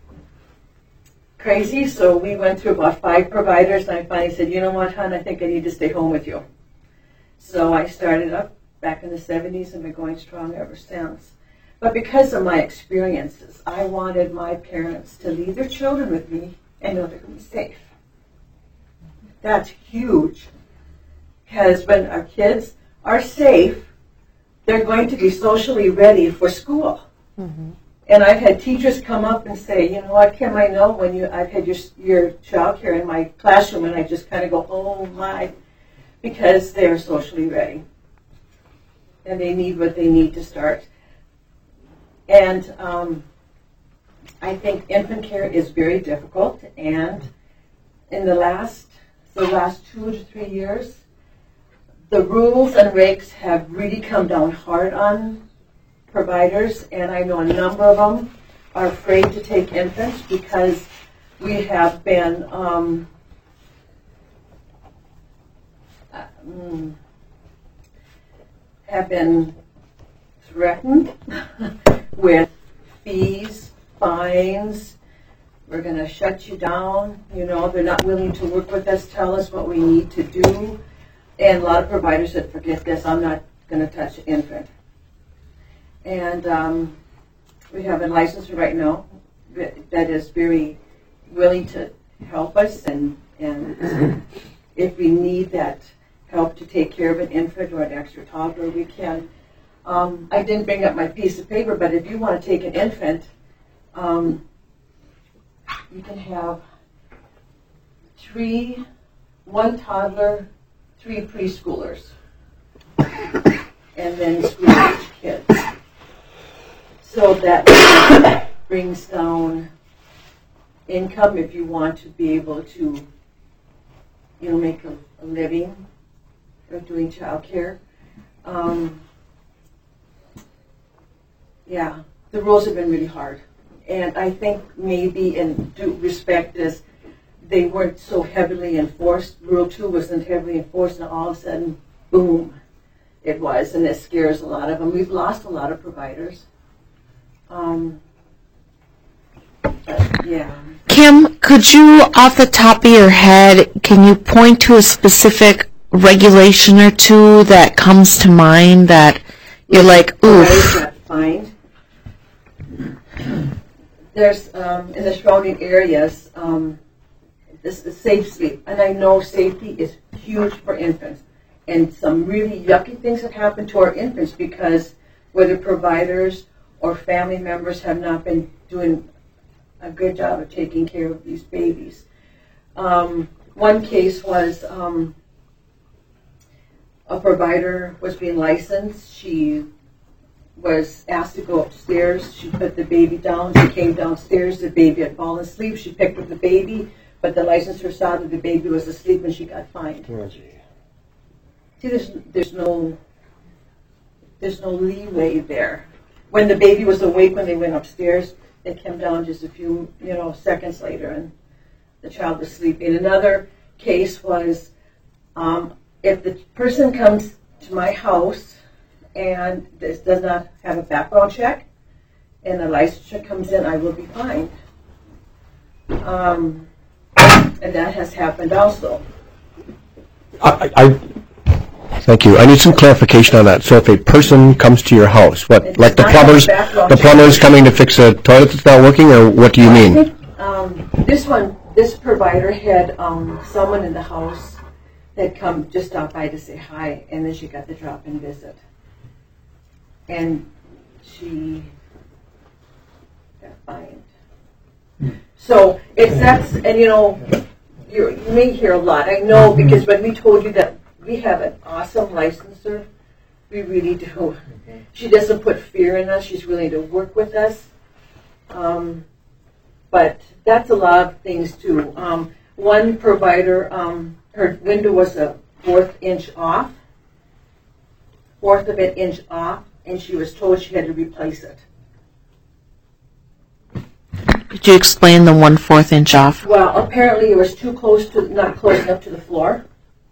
crazy, so we went through about five providers, and I finally said, you know what, hon, I think I need to stay home with you. So I started up back in the seventies and been going strong ever since. But because of my experiences, I wanted my parents to leave their children with me and know they're going to be safe. That's huge, because when our kids are safe, they're going to be socially ready for school. Mm-hmm. And I've had teachers come up and say, you know what, Kim, I know when you, I've had your, your child care in my classroom, and I just kind of go, oh my, because they're socially ready. And they need what they need to start. And um, I think infant care is very difficult, and in the last, the last two to three years, the rules and regs have really come down hard on providers, and I know a number of them are afraid to take infants because we have been um, um, have been threatened with fees, fines. We're going to shut you down. You know, they're not willing to work with us, tell us what we need to do. And a lot of providers said, forget this, I'm not going to touch an infant. And um, we have a licensor right now that is very willing to help us, and, and if we need that help to take care of an infant or an extra toddler, we can. Um, I didn't bring up my piece of paper, but if you want to take an infant, um, you can have three, one toddler, three preschoolers, and then school-age kids. So that brings down income if you want to be able to, you know, make a, a living of doing childcare. Um, yeah, the rules have been really hard, And I think maybe in due respect is they weren't so heavily enforced. Rule two wasn't heavily enforced, and all of a sudden, boom, it was, and it scares a lot of them. We've lost a lot of providers. Um, but, yeah. Kim, could you, off the top of your head, can you point to a specific regulation or two that comes to mind that you're like, Providers oof? got fined. There's, um, in the surrounding areas, um, this is safe sleep, and I know safety is huge for infants. And some really yucky things have happened to our infants because whether providers or family members have not been doing a good job of taking care of these babies. Um, one case was um, a provider was being licensed. She was asked to go upstairs. She put the baby down. She came downstairs. The baby had fallen asleep. She picked up the baby, but the licensor saw that the baby was asleep and she got fined. See, there's there's no there's no leeway there. When the baby was awake when they went upstairs, they came down just a few you know seconds later, and the child was sleeping. Another case was um, if the person comes to my house and this does not have a background check, and the licensure comes in, I will be fined. Um, and that has happened also. I, I Thank you. I need some clarification on that. So if a person comes to your house, what, like the plumbers, the plumber's coming to fix a toilet that's not working, or what do you mean? I think, um, this one, this provider had um, someone in the house that come just stop by to say hi, and then she got the drop-in visit, and she got fined. So it's that's, and you know, you you may hear a lot. I know because when we told you that. We have an awesome licensor. We really do. She doesn't put fear in us. She's willing to work with us. Um, but that's a lot of things too. Um, one provider, um, her window was a fourth inch off, fourth of an inch off, and she was told she had to replace it. Could you explain the one-fourth inch off? Well, apparently it was too close to, not close enough to the floor.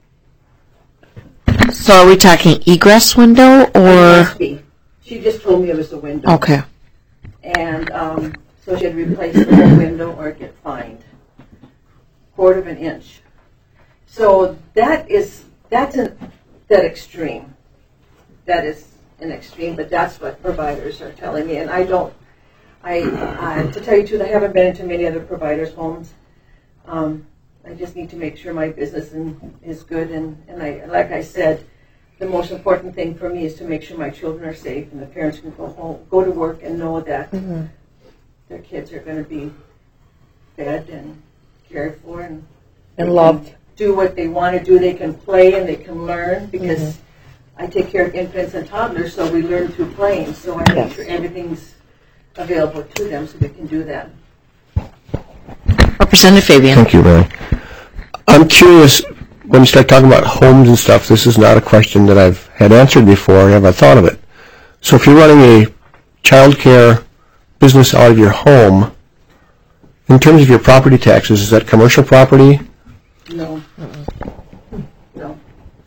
So are we talking egress window It or? must be. She just told me it was a window. Okay. And um, so she had to replace the whole window or get fined. Quarter of an inch. So that is, that's an, that extreme. That is an extreme, but that's what providers are telling me. And I don't, I, uh, to tell you the truth, I haven't been into many other providers' homes. Um, I just need to make sure my business in, is good, and, and I, like I said, the most important thing for me is to make sure my children are safe and the parents can go home, go to work and know that mm-hmm. their kids are going to be fed and cared for and, and loved. Do what they want to do. They can play and they can learn because mm-hmm. I take care of infants and toddlers, so we learn through playing. So I make yes. sure everything's available to them so they can do that. Representative Fabian. Thank you, Mary. I'm curious, when you start talking about homes and stuff, this is not a question that I've had answered before. I haven't thought of it. So if you're running a child care business out of your home, in terms of your property taxes, is that commercial property? No. No.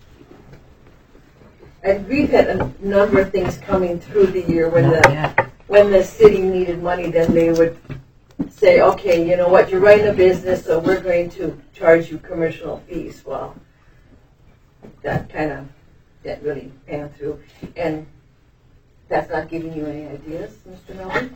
And we've had a number of things coming through the year when the when the city needed money, then they would say, okay, you know what, you're running a business, so we're going to charge you commercial fees. Well, that kind of didn't really pan through. And that's not giving you any ideas, Mister Melvin?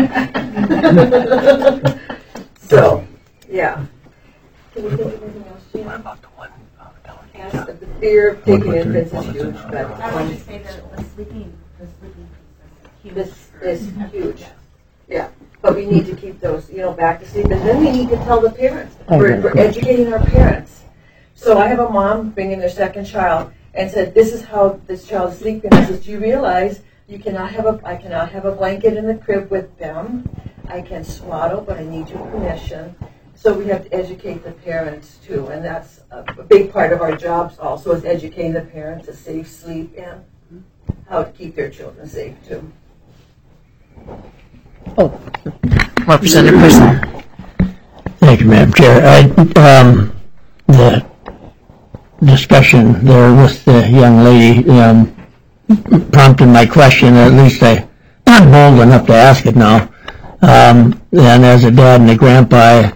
So, yeah. Can you think of anything else, Gina? What about the one? Yes, the fear of taking infants is huge. But I would just say that the sleeping, the sleeping piece this is huge. Yeah. But we need to keep those, you know, back to sleep. And then we need to tell the parents. We're, we're educating our parents. So I have a mom bringing their second child and said, this is how this child is sleeping. I said, do you realize you cannot have a, I cannot have a blanket in the crib with them. I can swaddle, but I need your permission. So we have to educate the parents too. And that's a, a big part of our jobs also is educating the parents to safe sleep and how to keep their children safe too. Oh. Representative Person. Thank you, Madam Chair. I, um, the discussion there with the young lady um, prompted my question, at least I, I'm bold enough to ask it now. Um, and as a dad and a grandpa,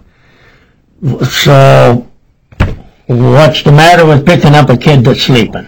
so what's the matter with picking up a kid that's sleeping?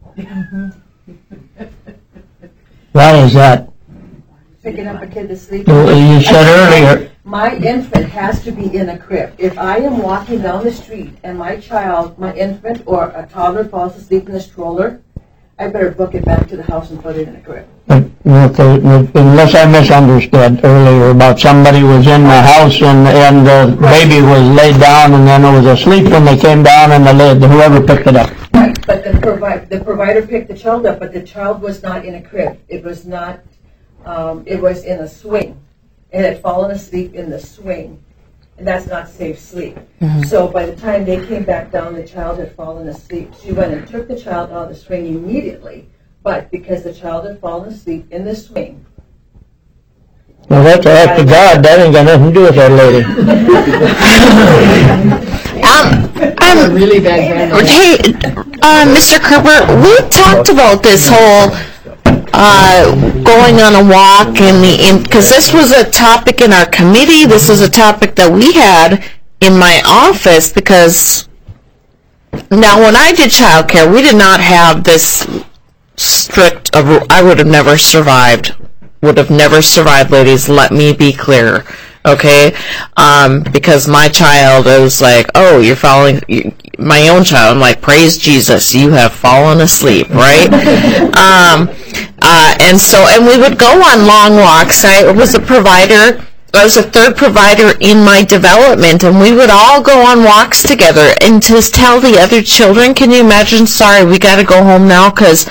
Why is that? Picking up a kid to sleep. You said earlier. My infant has to be in a crib. If I am walking down the street and my child, my infant or a toddler falls asleep in the stroller, I better book it back to the house and put it in a crib. Okay, unless I misunderstood earlier about somebody was in the house and, and the baby was laid down and then it was asleep when they came down and the lid, whoever picked it up. Right, but the, provi- the provider picked the child up, but the child was not in a crib. It was not, um, it was in a swing. It had fallen asleep in the swing. And that's not safe sleep. Mm-hmm. So by the time they came back down, the child had fallen asleep. She went and took the child out of the swing immediately, but because the child had fallen asleep in the swing. Well, that's an act of God. That ain't got nothing to do with that lady. um, I'm really bad. Hey, uh, Mister Kerber, we talked about this whole Uh, going on a walk in the, because this was a topic in our committee, this was a topic that we had in my office, because now when I did childcare, we did not have this strict, of, I would have never survived, would have never survived, ladies, let me be clear, okay, um, because my child, I was like, oh, you're falling, you, my own child, I'm like, praise Jesus, you have fallen asleep, right? um, Uh, and so, and we would go on long walks. I was a provider, I was a third provider in my development, and we would all go on walks together. And to tell the other children, can you imagine, sorry, we got to go home now because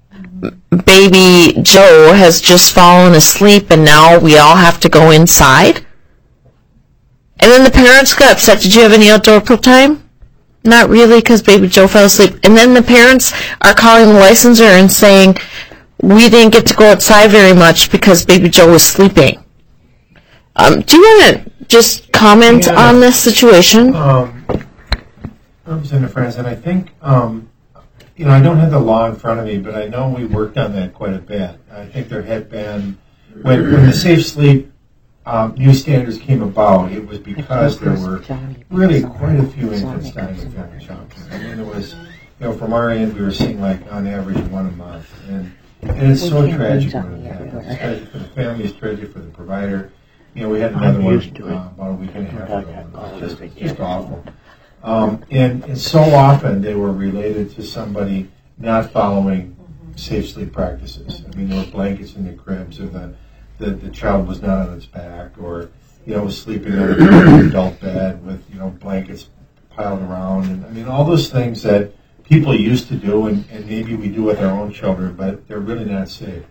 baby Joe has just fallen asleep, and now we all have to go inside? And then the parents got upset. Did you have any outdoor pool time? Not really, because baby Joe fell asleep. And then the parents are calling the licensor and saying, we didn't get to go outside very much because baby Joe was sleeping. Um, do you want to just comment yeah. on this situation? Um, Representative Franson, I think, um, you know, I don't have the law in front of me, but I know we worked on that quite a bit. I think there had been, when, when the Safe Sleep um, new standards came about, it was because there were really quite a few infants dying in family child care. I mean, there was, you know, from our end, we were seeing like on average one a month. And And it's so tragic when it happens. It's tragic for the family, it's tragic for the provider. You know, we had another one uh, about a week and a half ago. It was just, just awful. Um, and, and so often they were related to somebody not following safe sleep practices. I mean, there were blankets in the cribs, or the, the, the child was not on its back, or, you know, was sleeping on an adult bed with, you know, blankets piled around. And I mean, all those things that people used to do, and, and maybe we do with our own children, but they're really not safe.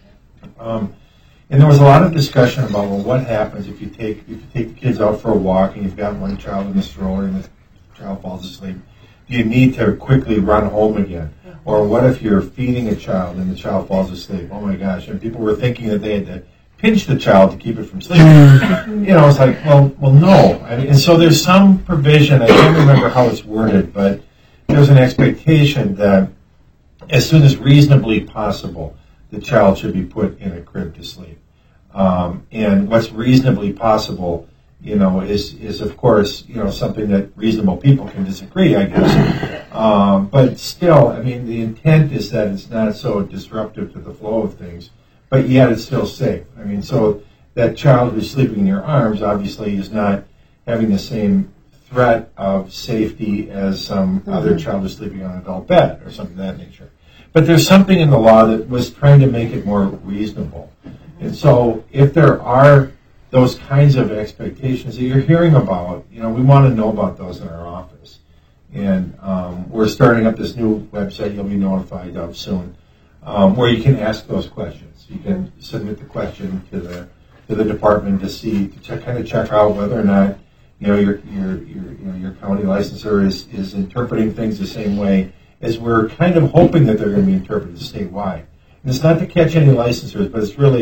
Um, and there was a lot of discussion about, well, what happens if you take if you take the kids out for a walk and you've got one child in the stroller and the child falls asleep? Do you need to quickly run home again? Or what if you're feeding a child and the child falls asleep? Oh my gosh! And people were thinking that they had to pinch the child to keep it from sleeping. You know, it's like, well, well, no. I mean, and so there's some provision. I can't remember how it's worded, but there's an expectation that as soon as reasonably possible, the child should be put in a crib to sleep. Um, and what's reasonably possible, you know, is, is of course, you know, something that reasonable people can disagree, I guess. Um, but still, I mean, the intent is that it's not so disruptive to the flow of things, but yet it's still safe. I mean, so that child who's sleeping in your arms obviously is not having the same threat of safety as some mm-hmm. other child who's sleeping on an adult bed or something of that nature. But there's something in the law that was trying to make it more reasonable. And so if there are those kinds of expectations that you're hearing about, you know, we want to know about those in our office. And um, we're starting up this new website you'll be notified of soon, um, where you can ask those questions. You can submit the question to the to the department to see, to check, kind of check out whether or not, you know, your your your you know your county licensor is, is interpreting things the same way as we're kind of hoping that they're going to be interpreted statewide. And it's not to catch any licensors, but it's really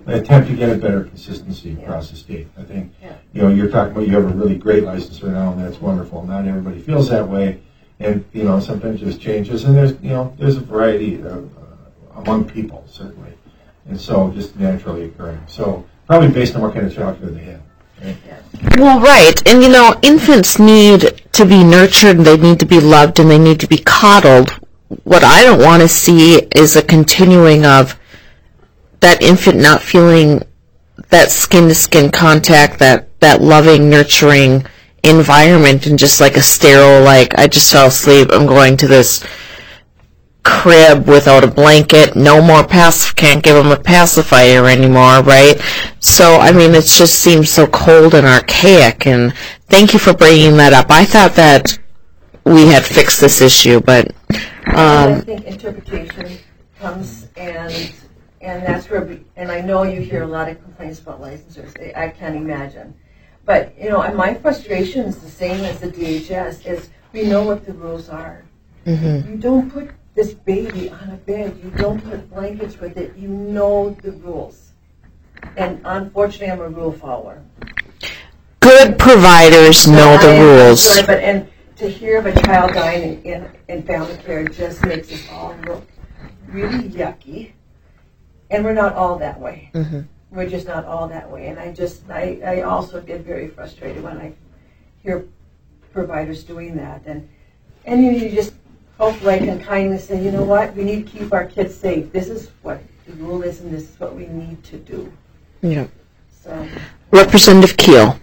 attempt to get a better consistency across the state. I think, you know, you're talking about you have a really great license right now, and that's wonderful. Not everybody feels that way, and, you know, sometimes there's changes, and there's, you know, there's a variety of, uh, among people, certainly. And so, just naturally occurring. So, probably based on what kind of childhood they have. Right? Well, right. And, you know, infants need to be nurtured, they need to be loved, and they need to be coddled. What I don't want to see is a continuing of that infant not feeling that skin-to-skin contact, that, that loving, nurturing environment, and just like a sterile, like, I just fell asleep, I'm going to this crib without a blanket, no more pacifier, can't give them a pacifier anymore, right? So, I mean, it just seems so cold and archaic, and thank you for bringing that up. I thought that we had fixed this issue, but... Um, I think interpretation comes, and and that's where, we, and I know you hear a lot of complaints about licensors, I, I can't imagine. But, you know, and my frustration is the same as the D H S, is we know what the rules are. Mm-hmm. You don't put this baby on a bed, you don't put blankets with it, you know the rules. And unfortunately, I'm a rule follower. Good providers know the rules. Sure, but and to hear of a child dying in, in, in family care just makes us all look really yucky. And we're not all that way. Mm-hmm. We're just not all that way. And I just, I, I also get very frustrated when I hear providers doing that. And and you, you just hope, like, in kindness, say, you know what, we need to keep our kids safe. This is what the rule is, and this is what we need to do. Yeah. So, Representative Keel.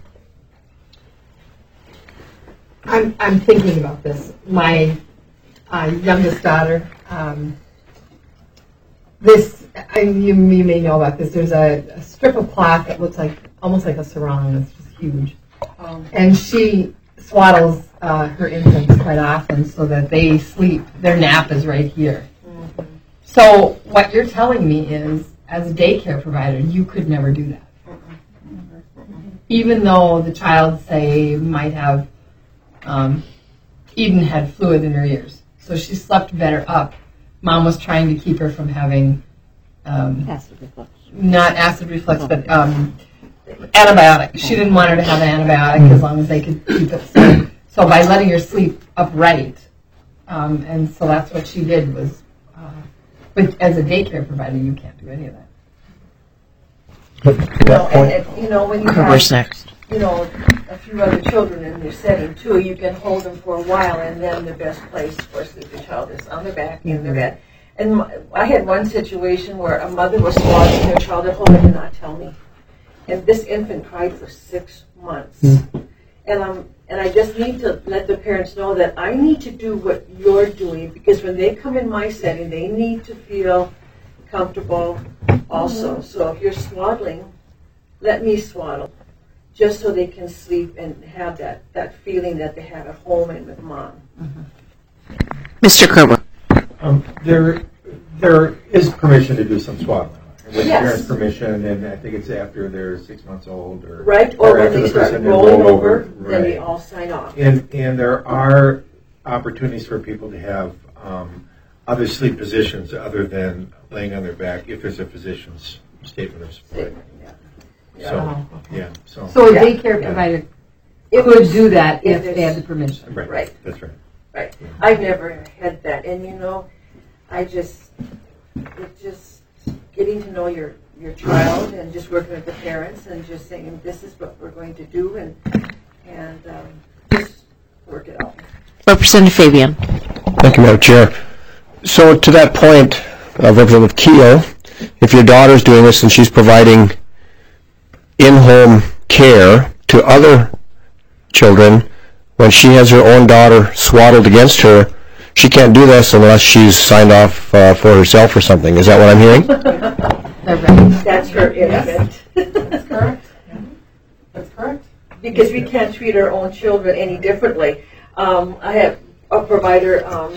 I'm, I'm thinking about this. My uh, youngest daughter, um, this, I, you, you may know about this, there's a, a strip of cloth that looks like, almost like a sarong, it's just huge. Um, and she swaddles uh, her infants quite often so that they sleep, their nap is right here. Mm-hmm. So what you're telling me is, as a daycare provider, you could never do that. Mm-hmm. Even though the child, say, might have Um, Eden had fluid in her ears, so she slept better up. Mom was trying to keep her from having um, Acid reflux. Not acid reflux, but um, antibiotic. She didn't want her to have an antibiotic as long as they could keep it. So, so by letting her sleep upright, um, and so that's what she did was. Uh, but as a daycare provider, you can't do any of that. you know, and if, you know when you Who's have, next? you know, a few other children in your setting too, you can hold them for a while, and then the best place for a sleeping child is on their back in their bed. And my, I had one situation where a mother was swaddling their child at home and did not tell me, and this infant cried for six months. Mm. And I'm and I just need to let the parents know that I need to do what you're doing, because when they come in my setting, they need to feel comfortable also. Mm-hmm. So if you're swaddling, let me swaddle, just so they can sleep and have that, that feeling that they have at home and with mom. Mm-hmm. Mister Kerber. Um, there, there is permission to do some swaddling. With Yes. parents' permission, and I think it's after they're six months old, or Right, or, when after they the start person rolling roll over, over, then they right. all sign off. And and there are opportunities for people to have um, other sleep positions other than laying on their back if there's a physician's statement of support. Statement, yeah. So Oh, okay. yeah, so So a Yeah. daycare Yeah. provider It could was- do that if if they it's- had the permission. right, Right. that's right. Right. I've never had that, and you know, I just, it's just getting to know your, your child and just working with the parents and just saying, this is what we're going to do, and and um, just work it out. Representative Fabian. Thank you, Madam Chair. So to that point, uh, Representative Keel, if your daughter's doing this and she's providing in-home care to other children, when she has her own daughter swaddled against her, she can't do this unless she's signed off uh, for herself or something. Is that what I'm hearing? That's her infant. That's correct. That's correct. Because we can't treat our own children any differently. Um, I have a provider um,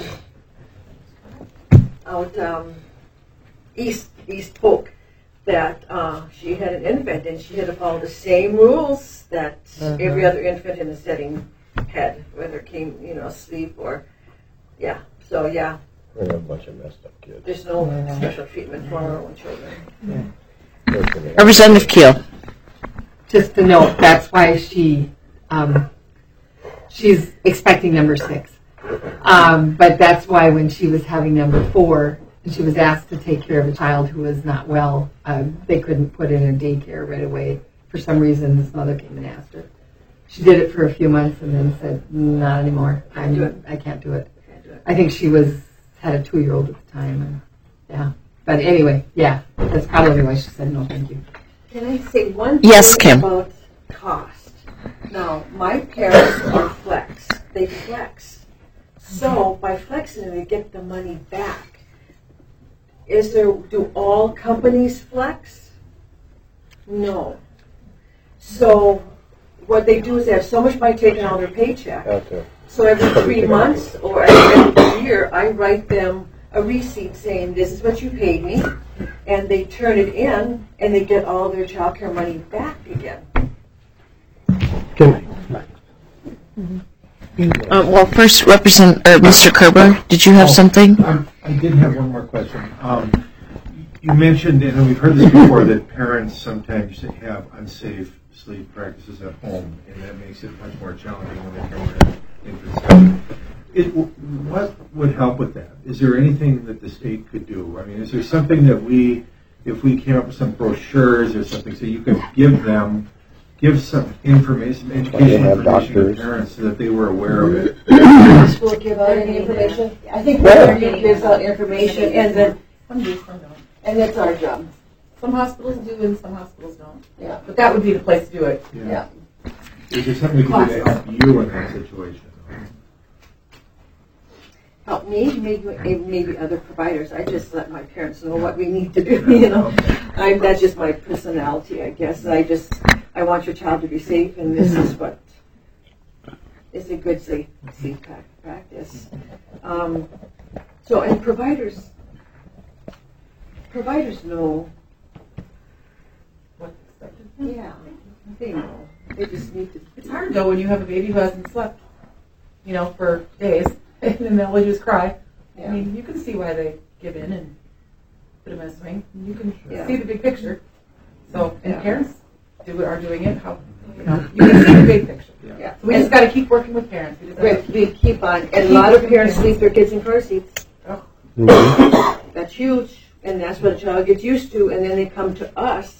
out um, east East Polk that uh, she had an infant, and she had to follow the same rules that uh-huh. every other infant in the setting had, whether it came, you know, sleep or, yeah. So yeah. We have a bunch of messed up kids. There's no yeah. special treatment for our own children. Yeah. Representative Keel. Just to note, that's why she, um, she's expecting number six. Um, but that's why when she was having number four, and she was asked to take care of a child who was not well, uh, they couldn't put in a daycare right away. For some reason, this mother came and asked her. She did it for a few months and then said, not anymore. I'm, I can't do it. I think she was had a two-year-old at the time. And, yeah. But anyway, yeah, that's probably why she said no, thank you. Can I say one thing Yes, Kim. about cost? Now, my parents are flex. They flex. So by flexing, they get the money back. Is there? Do all companies flex? No. So what they do is they have so much money taken out of their paycheck. Okay. So every three months or every year, I write them a receipt saying, this is what you paid me, and they turn it in, and they get all their child care money back again. Uh, well, first, represent or Mister Kerber, did you have something? Um, I did have one more question. Um, you mentioned, and we've heard this before, that parents sometimes have unsafe sleep practices at home, and that makes it much more challenging when they come to infant. It, what would help with that? Is there anything that the state could do? I mean, is there something that we, if we came up with some brochures or something, so you could give them, give some information, education information to parents so that they were aware of it? Does school give out any information? I think Walmart gives out information, and then, Some do, some don't. and that's our job. Some hospitals do and some hospitals don't. Yeah. But that would be the place to do it. Yeah. Is there something we could do to help you in that situation? Help me, maybe, maybe other providers. I just let my parents know what we need to do, you know. I'm, that's just my personality, I guess. I just, I want your child to be safe, and this is what is a good safe, safe practice. Um, so, and providers, providers know. What's expected. Yeah, they know. They just need to. It's hard though when you have a baby who hasn't slept, you know, for days, and then they'll just cry. Yeah. I mean, you can see why they give in and put them in a swing. You can Yeah. see the big picture. So, and Yeah. parents do are doing it. How you know you can see the big picture. Yeah. So we just got to keep working with parents. We just We, gotta- we keep on, and a lot of parents leave their kids in car seats. Oh. That's huge, and that's what a child gets used to, and then they come to us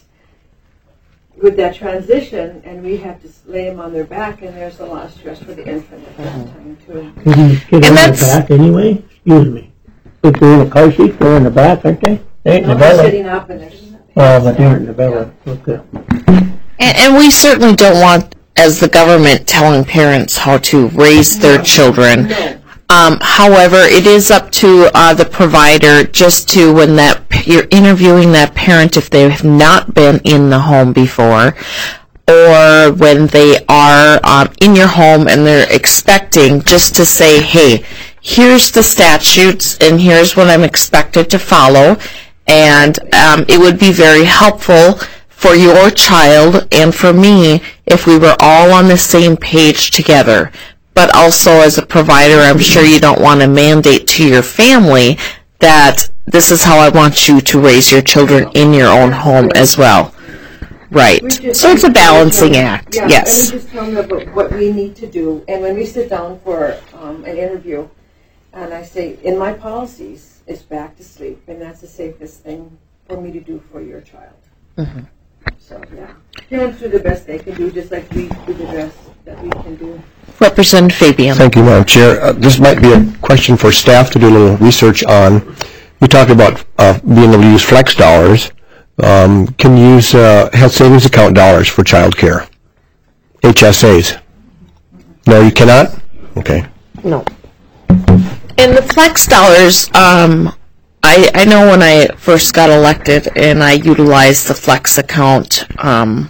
with that transition, and we have to lay them on their back, and there's a lot of stress for the infant at that time, too. Can you get And in the that's- back anyway? Excuse me. If they're in a car seat, they're in the back, aren't they? They ain't in Now the they're belly. sitting up, and they're Oh, but they're in the belly. Okay. And, and we certainly don't want, as the government, telling parents how to raise their children. No. Um, however, it is up to uh, the provider just to, when that you're interviewing that parent, if they have not been in the home before, or when they are um, in your home and they're expecting, just to say, hey, here's the statutes and here's what I'm expected to follow. And um, it would be very helpful for your child and for me if we were all on the same page together. But also as a provider, I'm sure you don't want to mandate to your family that this is how I want you to raise your children in your own home as well. Right. We just- So it's a balancing act, Yeah, yes. and we just tell them about what we need to do, and when we sit down for um, an interview, and I say, in my policies, it's back to sleep, and that's the safest thing for me to do for your child. Mm-hmm. So, yeah. Parents do the best they can do, just like we do the best that we can do. Representative Fabian. Thank you, Madam Chair. Uh, This might be a question for staff to do a little research on. You talked about uh, being able to use flex dollars. Um, Can you use uh, health savings account dollars for child care? H S As? No, you cannot? Okay. No. And the flex dollars, um, I, I know when I first got elected and I utilized the flex account um,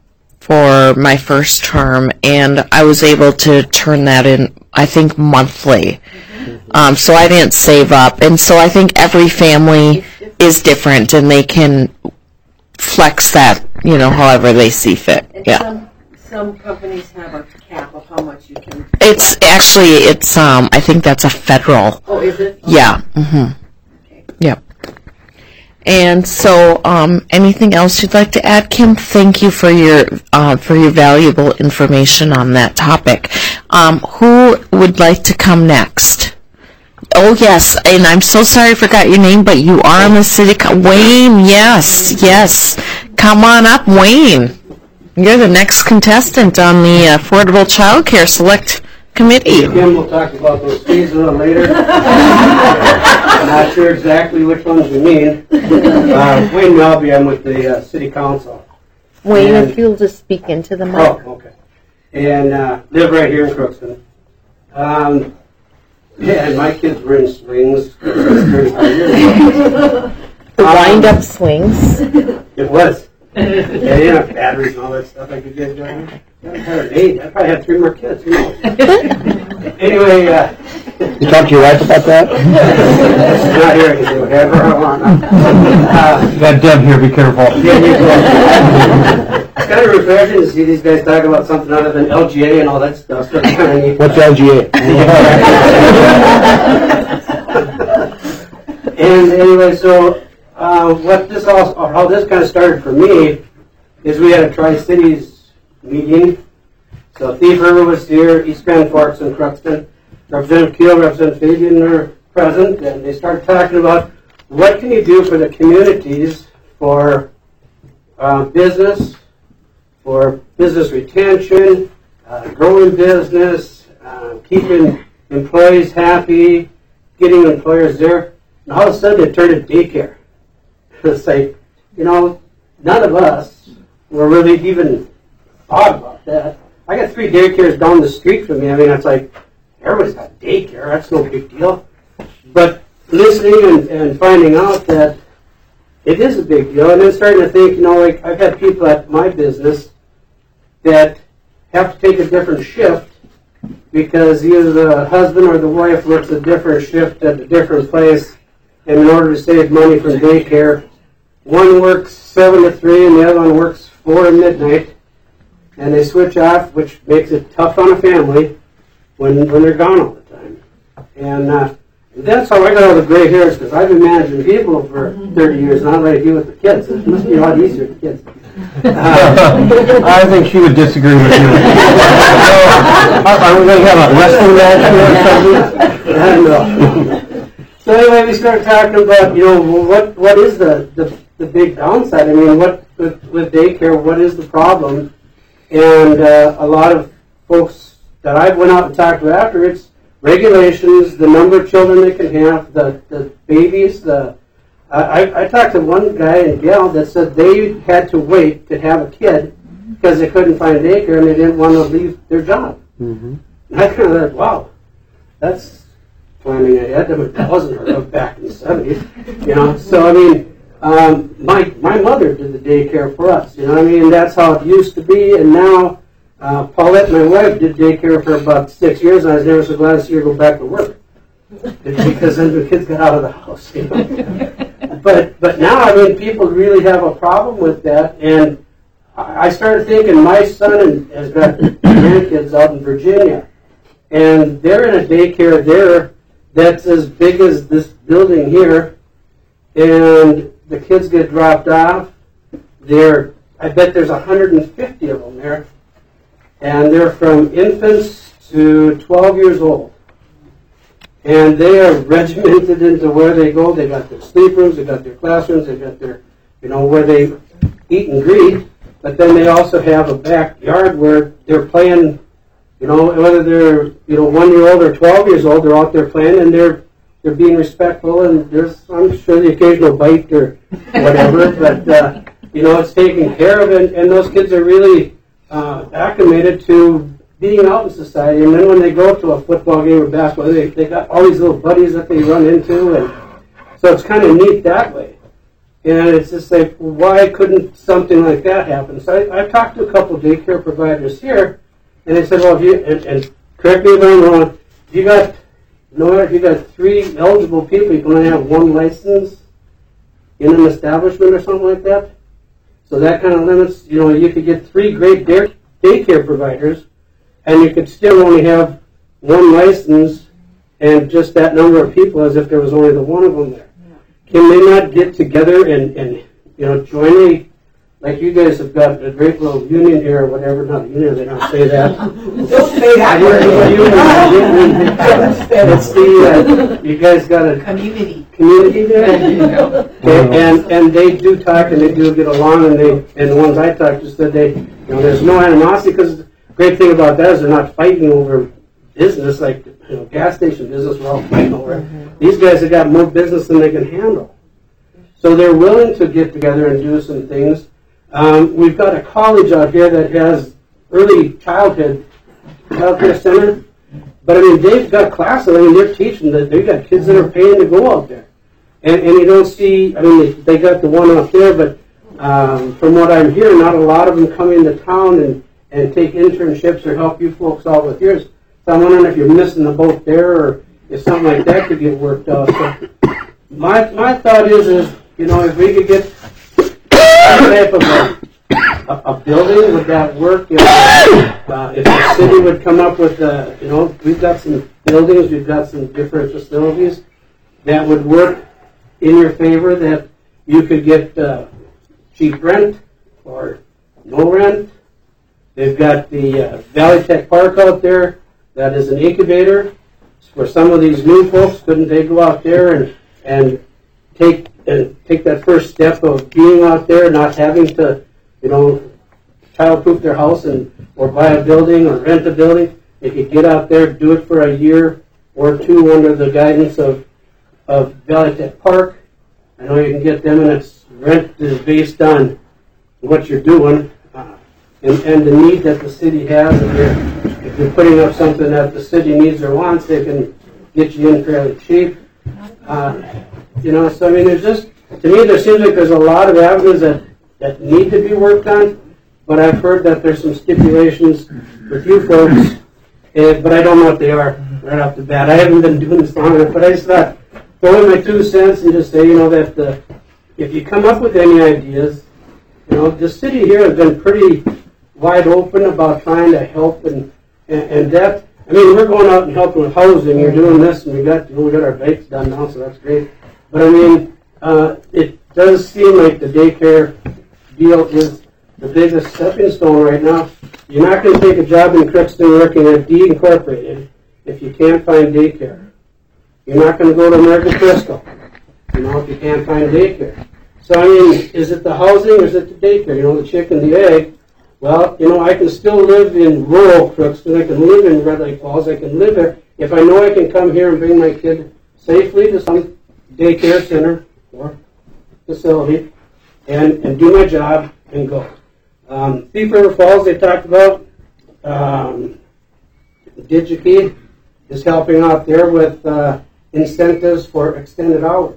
for my first term, and I was able to turn that in, I think, monthly. Um, so I didn't save up. And so I think every family is different, and they can flex that, you know, however they see fit. And Yeah. some, some companies have a cap of how much you can. It's actually, it's, um, I think that's a federal. Oh, is it? Yeah. Mm-hmm. Okay. Yep. And so, um, anything else you'd like to add, Kim? Thank you for your uh, for your valuable information on that topic. Um, who would like to come next? Oh, yes, and I'm so sorry I forgot your name, but you are on the city co- Wayne, yes, yes. Come on up, Wayne. You're the next contestant on the Affordable Child Care Select Committee. Kim will talk about those fees a little later. I'm not sure exactly which ones you mean. Uh, Wayne Melby, I'm with the uh, City Council. Wayne, and, if you'll just speak into the mic. Oh, okay. And uh, live right here in Crookston. Um, yeah, and my kids were in swings. thirty-five years ago. Wind-up swings. It was. Yeah, you know, batteries and all that stuff I could get going. I had eight. I probably had three more kids. Who knows? Anyway, uh, You talk to your wife about that? she's not here. I can do whatever I want. Uh, You got Deb here, be careful. yeah, you go. It's kind of refreshing to see these guys talk about something other than L G A and all that stuff. So it's kind of neat. What's L G A? And anyway, so uh, what this all, or how this kind of started for me is we had a Tri-Cities meeting. So Thief River was here, East Grand Forks and Crookston. Representative Keel, Representative Fabian were present, and they started talking about what can you do for the communities for uh, business, for business retention, uh, growing business, uh, keeping employees happy, getting employers there. And all of a sudden it turned into daycare. It's like, you know, none of us were really even thought about that. I got three daycares down the street from me. I mean, it's like, everybody's got daycare. That's no big deal. But listening and, and finding out that it is a big deal, and then starting to think, you know, like I've had people at my business that have to take a different shift because either the husband or the wife works a different shift at a different place, and in order to save money from daycare, one works seven to three and the other one works four to midnight, and they switch off, which makes it tough on a family when when they're gone all the time. And uh, that's how I got all the gray hairs, because I've been managing people for thirty years, and I'm ready to deal with the kids. It must be a lot easier for kids. Uh, I think she would disagree with you. So, are, are we going to have a wrestling match here or something? I don't know. So anyway, we started talking about, you know, what what is the, the, the big downside? I mean, what with, with daycare, what is the problem? And uh, a lot of folks that I went out and talked to after, it's regulations, the number of children they can have, the, the babies, the I, I talked to one guy and gal that said they had to wait to have a kid because they couldn't find daycare and they didn't want to leave their job. Mm-hmm. And I kind of thought, wow, that's planning ahead. That wasn't heard of back in the seventies, you know. So I mean, um, my my mother did the daycare for us, you know. I mean, that's how it used to be, and now uh, Paulette, my wife, did daycare for about six years, and I was never so glad to see her go back to work because then the kids got out of the house, you know. But but now, I mean, people really have a problem with that, and I started thinking my son has got grandkids out in Virginia, and they're in a daycare there that's as big as this building here, and the kids get dropped off. They're, I bet there's one hundred fifty of them there, and they're from infants to twelve years old. And they are regimented into where they go. They got their sleep rooms, they got their classrooms, they got their, you know, where they eat and greet. But then they also have a backyard where they're playing, you know, whether they're, you know, one year old or twelve years old, they're out there playing and they're they're being respectful. And there's, I'm sure, the occasional bite or whatever, but uh, you know, it's taken care of, and, and those kids are really uh, acclimated to being out in society. And then when they go to a football game or basketball, they, they got all these little buddies that they run into, and so it's kind of neat that way. And it's just like, why couldn't something like that happen? So I, I talked to a couple of daycare providers here, and they said, well, if you, and, and correct me if I'm wrong, if you got, no, if you got three eligible people, you can only have one license in an establishment or something like that. So that kind of limits, you know, you could get three great day, daycare providers, and you could still only have one license and just that number of people as if there was only the one of them there. can they not get together and, and you know, join a, like you guys have got a great little union here or whatever, not a union, they don't say that. Don't say that word. It's the, uh, you guys got a community. Community there? Okay, and, and they do talk and they do get along, and they, and the ones I talked to said they, you know, there's no animosity, because the great thing about that is they're not fighting over business, like, you know, gas station business, we're all fighting over it. Mm-hmm. These guys have got more business than they can handle. So they're willing to get together and do some things. Um, we've got a college out here that has early childhood childcare center, but I mean they've got classes. I mean they're teaching that they've got kids that are paying to go out there, and and you don't see. I mean they, they got the one out there, but um, from what I'm hearing, not a lot of them come into town and and take internships or help you folks out with yours. So I'm wondering if you're missing the boat there, or if something like that could get worked out. So my my thought is is you know if we could get type of a, a, a building, would that work? If, uh, if the city would come up with, uh, you know, we've got some buildings, we've got some different facilities that would work in your favor, that you could get uh, cheap rent or no rent. They've got the uh, Valley Tech Park out there that is an incubator for some of these new folks. Couldn't they go out there and, and take and take that first step of being out there, not having to, you know, child-proof their house and or buy a building or rent a building? They could get out there, do it for a year or two under the guidance of of Valley Tech Park. I know you can get them, and its rent is based on what you're doing uh, and, and the need that the city has. If you're, if you're putting up something that the city needs or wants, they can get you in fairly cheap. Uh, You know, so I mean, there's just, to me, there seems like there's a lot of avenues that, that need to be worked on, but I've heard that there's some stipulations with you folks, and, but I don't know what they are right off the bat. I haven't been doing this long enough, but I just thought, throw in my two cents and just say, you know, that uh, if you come up with any ideas, you know, the city here has been pretty wide open about trying to help, and, and, and that, I mean, we're going out and helping with housing, you're doing this, and we got, you know, we got our bikes done now, so that's great. But I mean, uh, it does seem like the daycare deal is the biggest stepping stone right now. You're not going to take a job in Crookston working at D Incorporated if you can't find daycare. You're not going to go to American Crystal, you know, if you can't find daycare. So I mean, is it the housing or is it the daycare? You know, the chicken, the egg. Well, you know, I can still live in rural Crookston. I can live in Red Lake Falls. I can live there if I know I can come here and bring my kid safely to some daycare center or facility and, and do my job and go. Um, Thief River Falls, they talked about. Um, DigiKey is helping out there with uh, incentives for extended hours.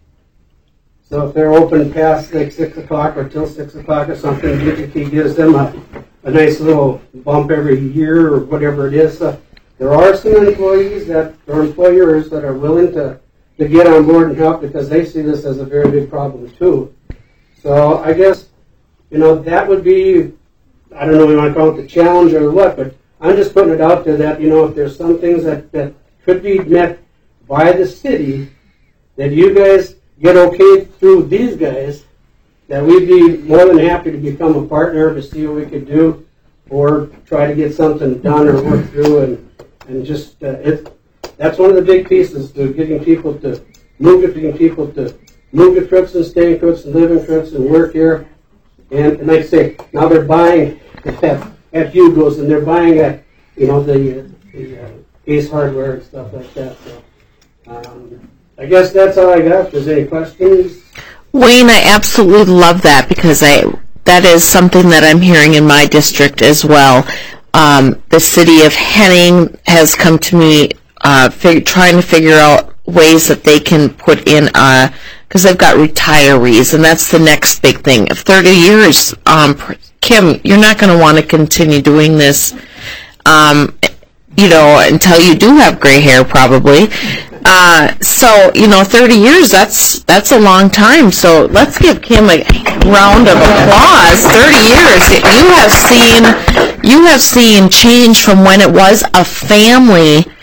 So if they're open past like six o'clock or till six o'clock or something, DigiKey gives them a, a nice little bump every year or whatever it is. So there are some employees that, or employers that are willing to to get on board and help, because they see this as a very big problem too. So I guess, you know, that would be, I don't know if you want to call it the challenge or what, but I'm just putting it out there that, you know, if there's some things that, that could be met by the city, that you guys get okay through these guys, that we'd be more than happy to become a partner to see what we could do, or try to get something done or work through, and, and just, uh, it's, that's one of the big pieces to getting people to move it, getting people to move to Crookston, stay in Crookston, live in Crookston, work here. And, and like I say, now they're buying at, at Hugo's, and they're buying at, you know, the, the uh, Ace Hardware and stuff like that. So um, I guess that's all I got. If there's any questions? Wayne, I absolutely love that, because I that is something that I'm hearing in my district as well. Um, the city of Henning has come to me Uh, fig- trying to figure out ways that they can put in, because they've got retirees, and that's the next big thing. If thirty years, um, Kim, you're not going to want to continue doing this, um, you know, until you do have gray hair, probably. Uh, so, you know, thirty years, that's that's a long time. So let's give Kim a round of applause. thirty years. You have seen, you have seen change from when it was a family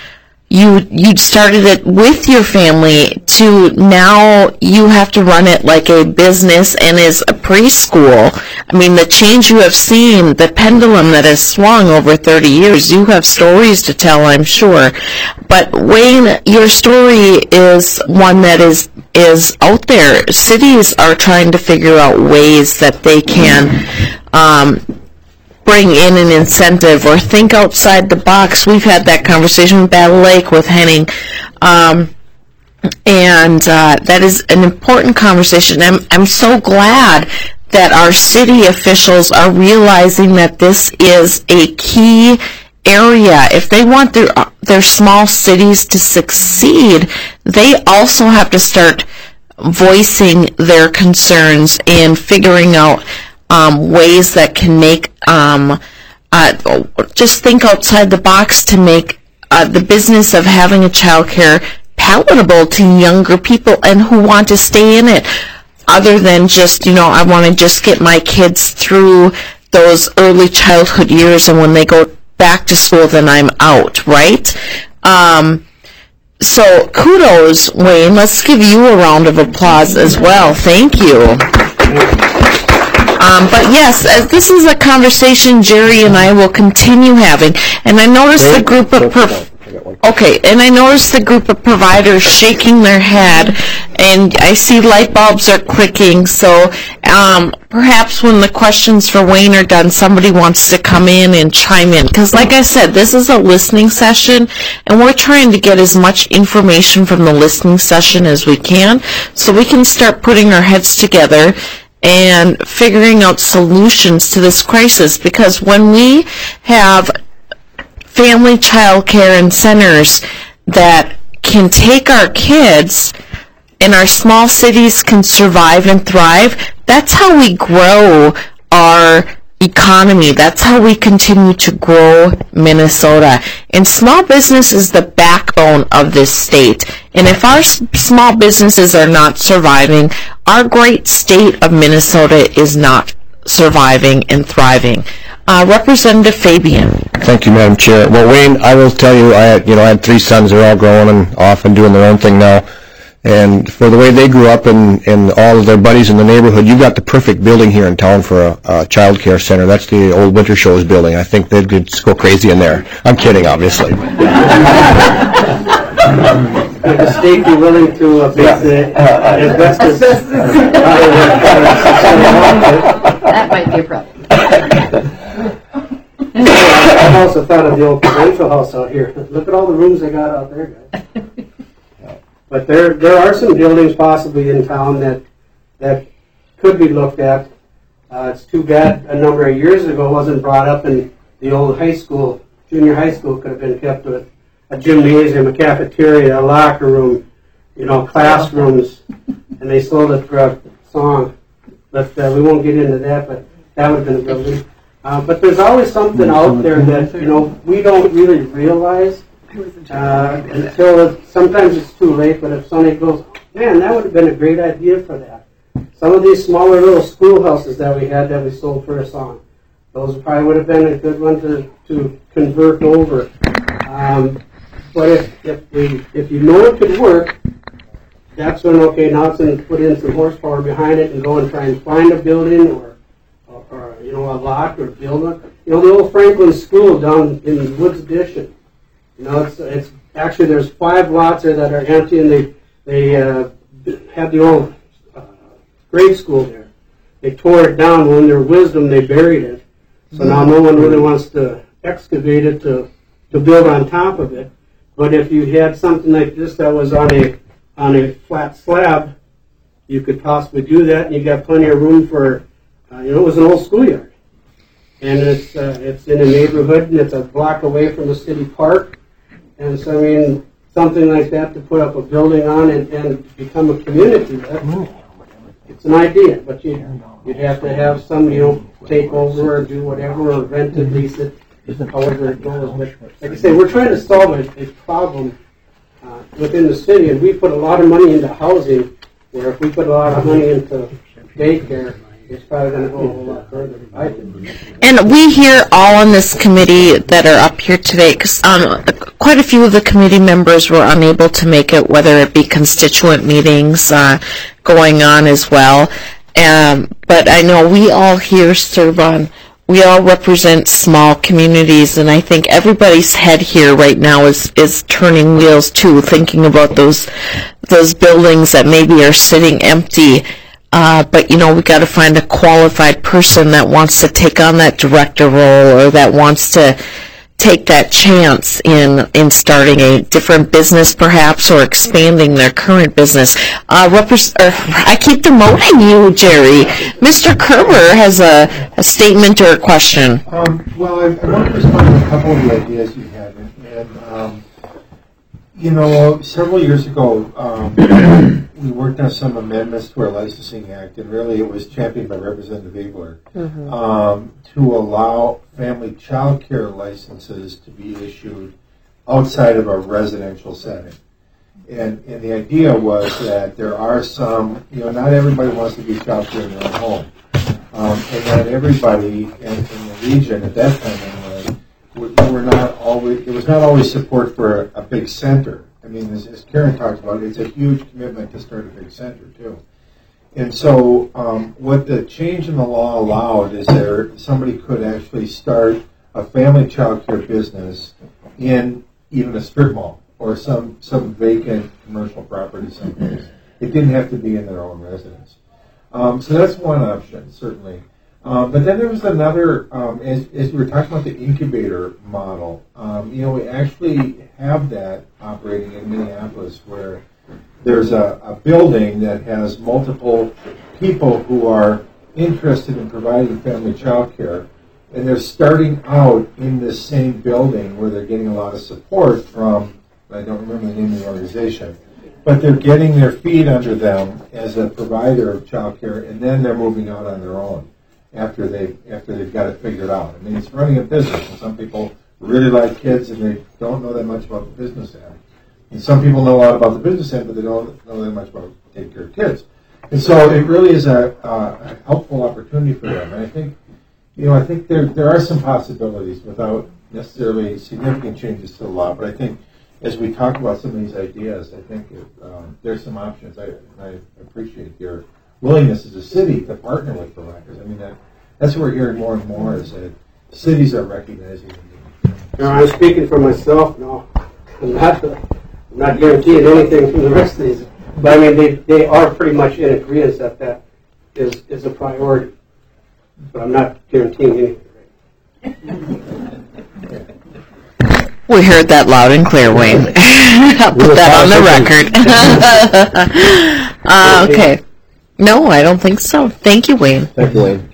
you you started it with your family to now you have to run it like a business and is a preschool. I mean, the change you have seen, the pendulum that has swung over thirty years, you have stories to tell, I'm sure. But Wayne, your story is one that is is out there. Cities are trying to figure out ways that they can um, bring in an incentive or think outside the box. We've had that conversation with Battle Lake, with Henning, um, and uh, that is an important conversation. I'm, I'm so glad that our city officials are realizing that this is a key area. If they want their, their small cities to succeed, they also have to start voicing their concerns and figuring out Um, ways that can make, um, uh, just think outside the box to make uh, the business of having a child care palatable to younger people and who want to stay in it, other than just, you know, I want to just get my kids through those early childhood years, and when they go back to school, then I'm out, right? Um, so kudos, Wayne. Let's give you a round of applause as well. Thank you. Um, but yes, as this is a conversation Jerry and I will continue having. And I noticed the group of pro- okay, and I noticed the group of providers shaking their head, and I see light bulbs are clicking. So um, perhaps when the questions for Wayne are done, somebody wants to come in and chime in. Because like I said, this is a listening session, and we're trying to get as much information from the listening session as we can, so we can start putting our heads together and figuring out solutions to this crisis. Because when we have family child care and centers that can take our kids and our small cities can survive and thrive, that's how we grow our economy. That's how we continue to grow Minnesota. And small business is the backbone of this state. And if our s- small businesses are not surviving, our great state of Minnesota is not surviving and thriving. Uh, Representative Fabian. Thank you, Madam Chair. Well, Wayne, I will tell you, I had, you know, I had three sons. They're all growing and off and doing their own thing now. And for the way they grew up and, and all of their buddies in the neighborhood, you got the perfect building here in town for a, a child care center. That's the old Winter Shows building. I think they'd just go crazy in there. I'm kidding, obviously. Would the state be willing to uh, face the uh, asbestos? That might be a problem. I've also thought of the old provincial house out here. Look at all the rooms they got out there, guys. But there, there are some buildings possibly in town that that could be looked at. Uh, it's too bad a number of years ago it wasn't brought up, and the old high school, junior high school, could have been kept with a gymnasium, a cafeteria, a locker room, you know, classrooms, and they sold it for a song. But uh, we won't get into that. But that would have been a building. Uh, but there's always something out there that, you know, we don't really realize uh, until it, sometimes it's too late. But if somebody goes, man, that would have been a great idea for that. Some of these smaller little schoolhouses that we had that we sold for a song, those probably would have been a good one to, to convert over. Um, but if, if, we, if you know it could work, that's when, okay, now it's going to put in some horsepower behind it and go and try and find a building or or, you know, a lot or build it. You know, the old Franklin School down in Woods Addition. You know, it's it's actually there's five lots there that are empty, and they they uh, had the old uh, grade school there. They tore it down. When their wisdom, they buried it. So now no one really wants to excavate it to to build on top of it. But if you had something like this that was on a on a flat slab, you could possibly do that, and you got plenty of room for. Uh, you know, it was an old schoolyard, and it's uh, it's in a neighborhood, and it's a block away from the city park, and so I mean something like that to put up a building on and, and become a community. That's, it's an idea, but you you'd have to have some, you know, take over or do whatever or rent it, lease it, however it goes. But like I say, we're trying to solve a, a problem uh, within the city, and we put a lot of money into housing. Where if we put a lot of money into daycare, it's probably going to go a whole lot further. I think. And we here all on this committee that are up here today, because um, quite a few of the committee members were unable to make it, whether it be constituent meetings uh, going on as well. Um, but I know we all here serve on, we all represent small communities, and I think everybody's head here right now is, is turning wheels too, thinking about those those buildings that maybe are sitting empty. Uh, but, you know, we got to find a qualified person that wants to take on that director role or that wants to take that chance in in starting a different business perhaps or expanding their current business. Uh, repres- or, I keep demoting you, Jerry. Mister Kerber has a, a statement or a question. Um, well, I, I want to respond to a couple of the ideas you had. And, and um, you know, several years ago, um, we worked on some amendments to our licensing act, and really it was championed by Representative Igler, mm-hmm. um, to allow family child care licenses to be issued outside of a residential setting. And, and the idea was that there are some, you know, not everybody wants to be child care in their own home. Um, and that everybody in, in the region at that time anyway, we were not always, there was not always support for a, a big center. I mean, as, as Karen talked about, it's a huge commitment to start a big center, too. And so um, what the change in the law allowed is there somebody could actually start a family child care business in even a strip mall or some, some vacant commercial property someplace. It didn't have to be in their own residence. Um, so that's one option, certainly. Um, but then there was another, um, as, as we were talking about the incubator model, um, you know, we actually have that operating in Minneapolis where there's a, a building that has multiple people who are interested in providing family child care, and they're starting out in this same building where they're getting a lot of support from, I don't remember the name of the organization, but they're getting their feet under them as a provider of child care, and then they're moving out on their own after they after they've got it figured out. I mean, it's running a business, and some people really like kids and they don't know that much about the business end. And some people know a lot about the business end, but they don't know that much about taking care of kids. And so it really is a, uh, a helpful opportunity for them. And I think, you know, I think there there are some possibilities without necessarily significant changes to the law. But I think as we talk about some of these ideas, I think it, um, there's some options. I, I appreciate your willingness as a city to partner with providers. I mean, that that's what we're hearing more and more is that cities are recognizing the need. You know, I'm speaking for myself now. I'm not, I'm not guaranteeing anything from the rest of these. But I mean, they, they are pretty much in agreement that that is, is a priority. But I'm not guaranteeing anything. We heard that loud and clear, Wayne. I'll put that on the record. uh, okay. No, I don't think so. Thank you, Wayne. Thank you, Wayne.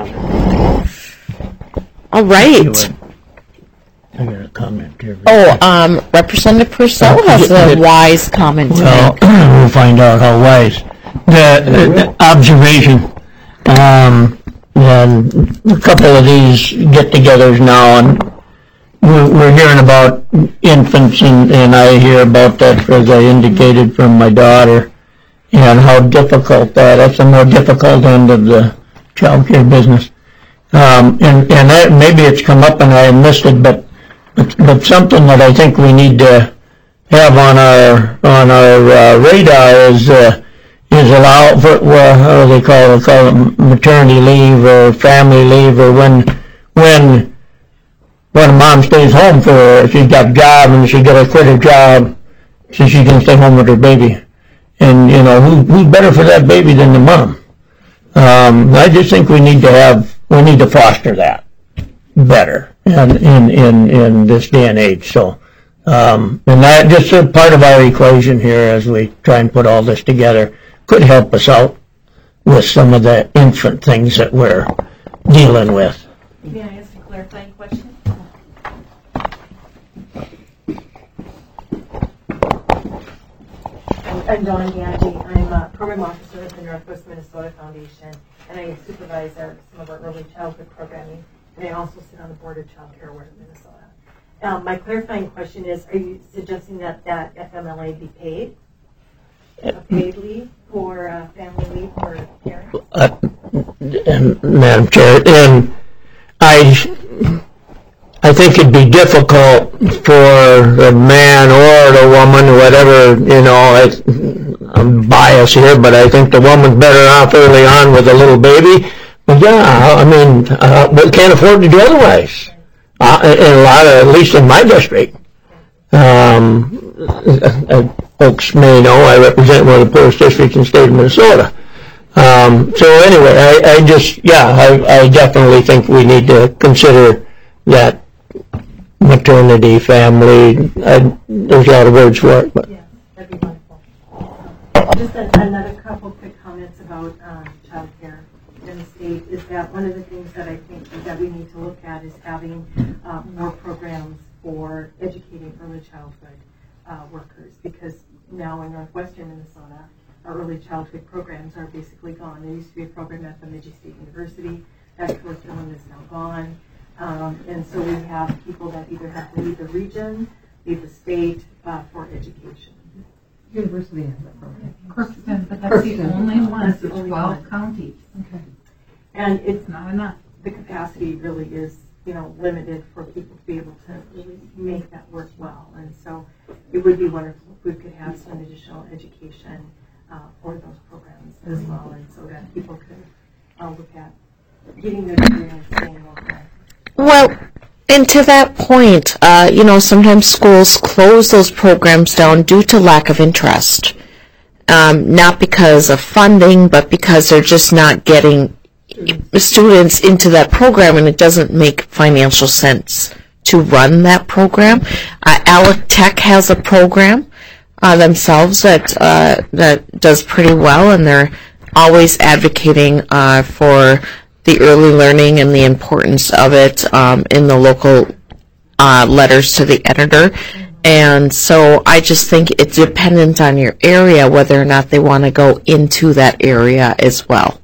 All right. I got a comment here. Oh, um, Representative Purcell has a wise comment to Well, make. we'll find out how wise. The, the observation, um, and a couple of these get-togethers now, and we're, we're hearing about infants, and, and I hear about that, as I indicated, from my daughter, and how difficult that, that's the more difficult end of the child care business. Um, and, and that, maybe it's come up and I missed it, but, but, but something that I think we need to have on our, on our uh, radar is, uh, is allow for, well, how do they call it, call it maternity leave or family leave, or when, when, when a mom stays home for, she's got a job and she got to quit her job so she can stay home with her baby. And, you know, who, who's better for that baby than the mom? Um, I just think we need to have, we need to foster that better in, in, in, in this day and age. So, um, and that just a part of our equation here as we try and put all this together could help us out with some of the infant things that we're dealing with. May I ask a clarifying question? I'm Dawn Ganji. I'm a program officer at the Northwest Minnesota Foundation, and I supervise our, some of our early childhood programming, and I also sit on the board of Child Care Award of Minnesota. Um, my clarifying question is, are you suggesting that that F M L A be paid? A paid leave for uh, family leave for parents? Uh, Madam Chair, and I, I think it'd be difficult for the man or the woman, whatever, you know, I, I'm biased here, but I think the woman's better off early on with a little baby. But yeah, I mean, uh, we can't afford to do otherwise. Uh, in a lot of, at least in my district. Um, uh, folks may know I represent one of the poorest districts in the state of Minnesota. Um, so anyway, I, I just, yeah, I, I definitely think we need to consider that maternity, family, I, there's a lot of words for it. But. Yes, that'd be wonderful. Um, just a, another couple quick comments about um, child care in the state is that one of the things that I think that we need to look at is having uh, more programs for educating early childhood uh, workers, because now in northwestern Minnesota, our early childhood programs are basically gone. There used to be a program at Bemidji State University. That curriculum is now gone. Um, and so we have people that either have to leave the region, leave the state uh, for education. University has that program. Crookston, but that's the only one. That's the twelve counties. Okay. And it's not enough. The capacity really is, you know, limited for people to be able to really make that work well. And so it would be wonderful if we could have some additional education uh, for those programs as well, and so that people could uh, look at getting their degree and staying local. Well, and to that point, uh, you know, sometimes schools close those programs down due to lack of interest. Um, not because of funding, but because they're just not getting students into that program, and it doesn't make financial sense to run that program. Uh, Alec Tech has a program uh, themselves that uh, that does pretty well, and they're always advocating uh, for the early learning and the importance of it um, in the local uh, letters to the editor. And so I just think it's dependent on your area whether or not they want to go into that area as well.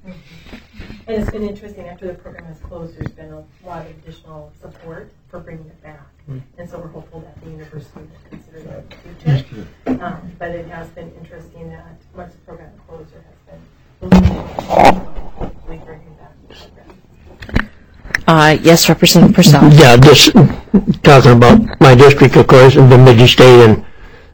And it's been interesting, after the program has closed, there's been a lot of additional support for bringing it back. Mm. And so we're hopeful that the university will consider that in the future. Um, but it has been interesting that once the program closed, there has been hopefully bringing back the program. Uh, yes, Representative Purcell. Yeah, just talking about my district, of course, in Bemidji State, and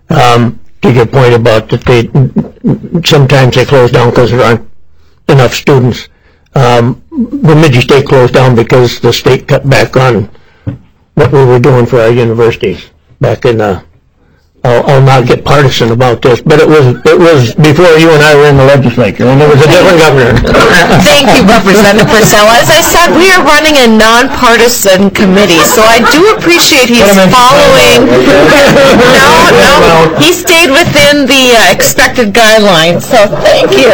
um, to your point about that they sometimes they close down because there aren't enough students. Um, Bemidji State closed down because the state cut back on what we were doing for our universities back in the. I'll, I'll not get partisan about this, but it was it was before you and I were in the legislature, and there was a different governor. Thank you, Representative Purcell. As I said, we are running a nonpartisan committee, so I do appreciate he's following. no, no, he stayed within the uh, expected guidelines, so thank you.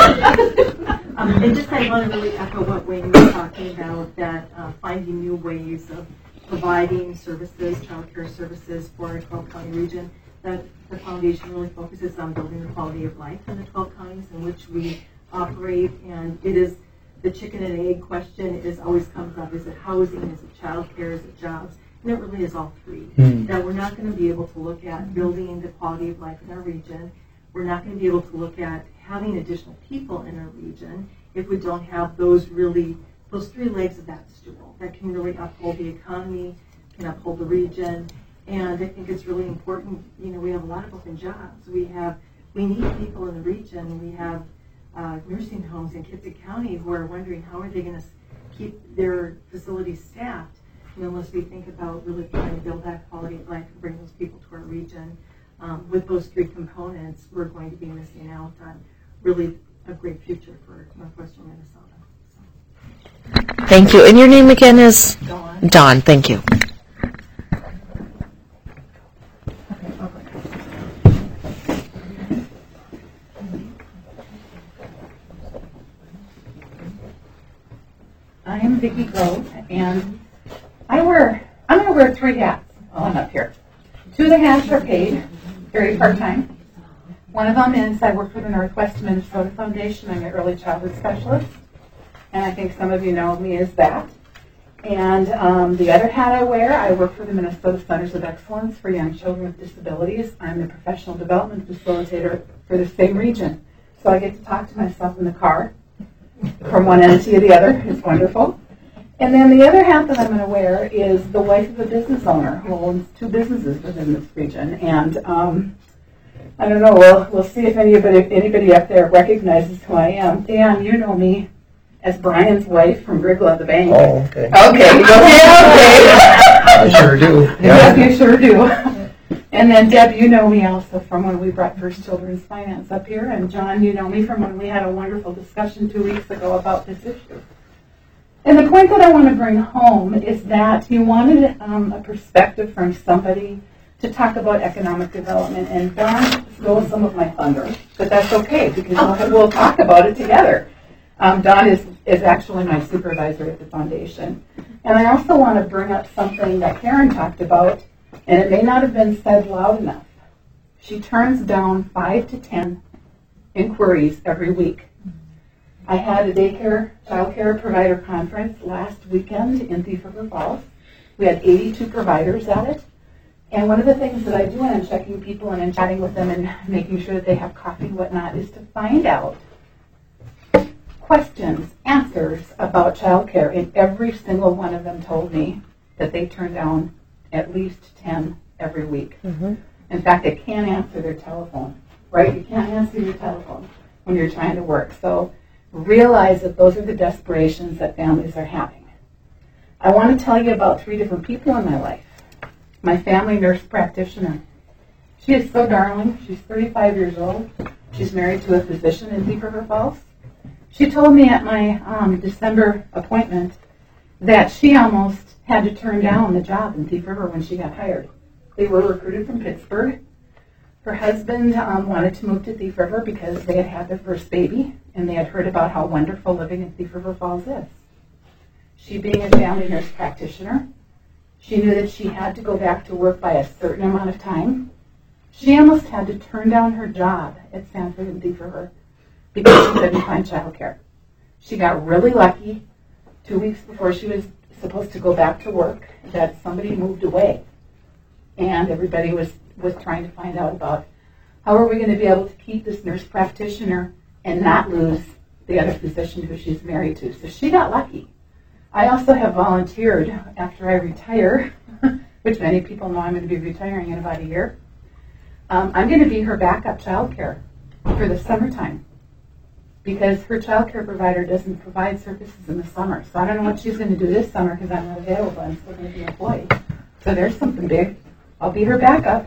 um, and just I want to really echo what Wayne was talking about, that uh, finding new ways of providing services, child care services for our twelve county region, that the foundation really focuses on building the quality of life in the twelve counties in which we operate. And it is the chicken and egg question is always comes up. Is it housing? Is it child care? Is it jobs? And it really is all three. Mm. That we're not going to be able to look at building the quality of life in our region. We're not going to be able to look at having additional people in our region if we don't have those really those three legs of that stool that can really uphold the economy, can uphold the region. And I think it's really important, you know, we have a lot of open jobs. We have, we need people in the region. We have uh, nursing homes in Kitsap County who are wondering how are they going to keep their facilities staffed, you know, unless we think about really trying to build that quality of life and bring those people to our region. Um, with those three components, we're going to be missing out on really a great future for northwestern Minnesota. Thank you. And your name again is? Dawn. Dawn, thank you. I'm Vicki Grove, and I wear, I'm going to wear three hats while I'm up here. Two of the hats are paid, very part-time. One of them is I work for the Northwest Minnesota Foundation. I'm an early childhood specialist. And I think some of you know me as that. And um, the other hat I wear, I work for the Minnesota Centers of Excellence for Young Children with Disabilities. I'm the professional development facilitator for the same region. So I get to talk to myself in the car from one entity to the other. It's wonderful. And then the other hat that I'm going to wear is the wife of a business owner who owns two businesses within this region. And um, I don't know, we'll, we'll see if anybody, anybody up there recognizes who I am. Dan, you know me as Brian's wife from Grigla the Bank. Oh, okay. Okay, okay. I sure do. Yes, you sure do. And then Deb, you know me also from when we brought First Children's Finance up here. And John, you know me from when we had a wonderful discussion two weeks ago about this issue. And the point that I want to bring home is that you wanted um, a perspective from somebody to talk about economic development. And Don stole some of my thunder, but that's okay because we'll, we'll talk about it together. Um, Don is, is actually my supervisor at the foundation. And I also want to bring up something that Karen talked about, and it may not have been said loud enough. She turns down five to ten inquiries every week. I had a daycare, child care provider conference last weekend in Thief River Falls. We had eighty-two providers at it. And one of the things that I do when I'm checking people and I'm chatting with them and making sure that they have coffee and whatnot is to find out questions, answers about child care. And every single one of them told me that they turn down at least ten every week. Mm-hmm. In fact, they can't answer their telephone, right? You can't answer your telephone when you're trying to work. So realize that those are the desperations that families are having. I want to tell you about three different people in my life. My family nurse practitioner. She is so darling. She's thirty-five years old. She's married to a physician in Thief River Falls. She told me at my um, December appointment that she almost had to turn down the job in Thief River when she got hired. They were recruited from Pittsburgh. Her husband um, wanted to move to Thief River because they had had their first baby, and they had heard about how wonderful living in Thief River Falls is. She, being a family nurse practitioner, she knew that she had to go back to work by a certain amount of time. She almost had to turn down her job at Sanford and Thief River because she couldn't find childcare. She got really lucky two weeks before she was supposed to go back to work that somebody moved away. And everybody was, was trying to find out about how are we going to be able to keep this nurse practitioner and not lose the other physician who she's married to. So she got lucky. I also have volunteered after I retire, which many people know I'm going to be retiring in about a year. Um, I'm going to be her backup childcare for the summertime because her childcare provider doesn't provide services in the summer. So I don't know what she's going to do this summer because I'm not available. I'm still going to be employed. So there's something big. I'll be her backup.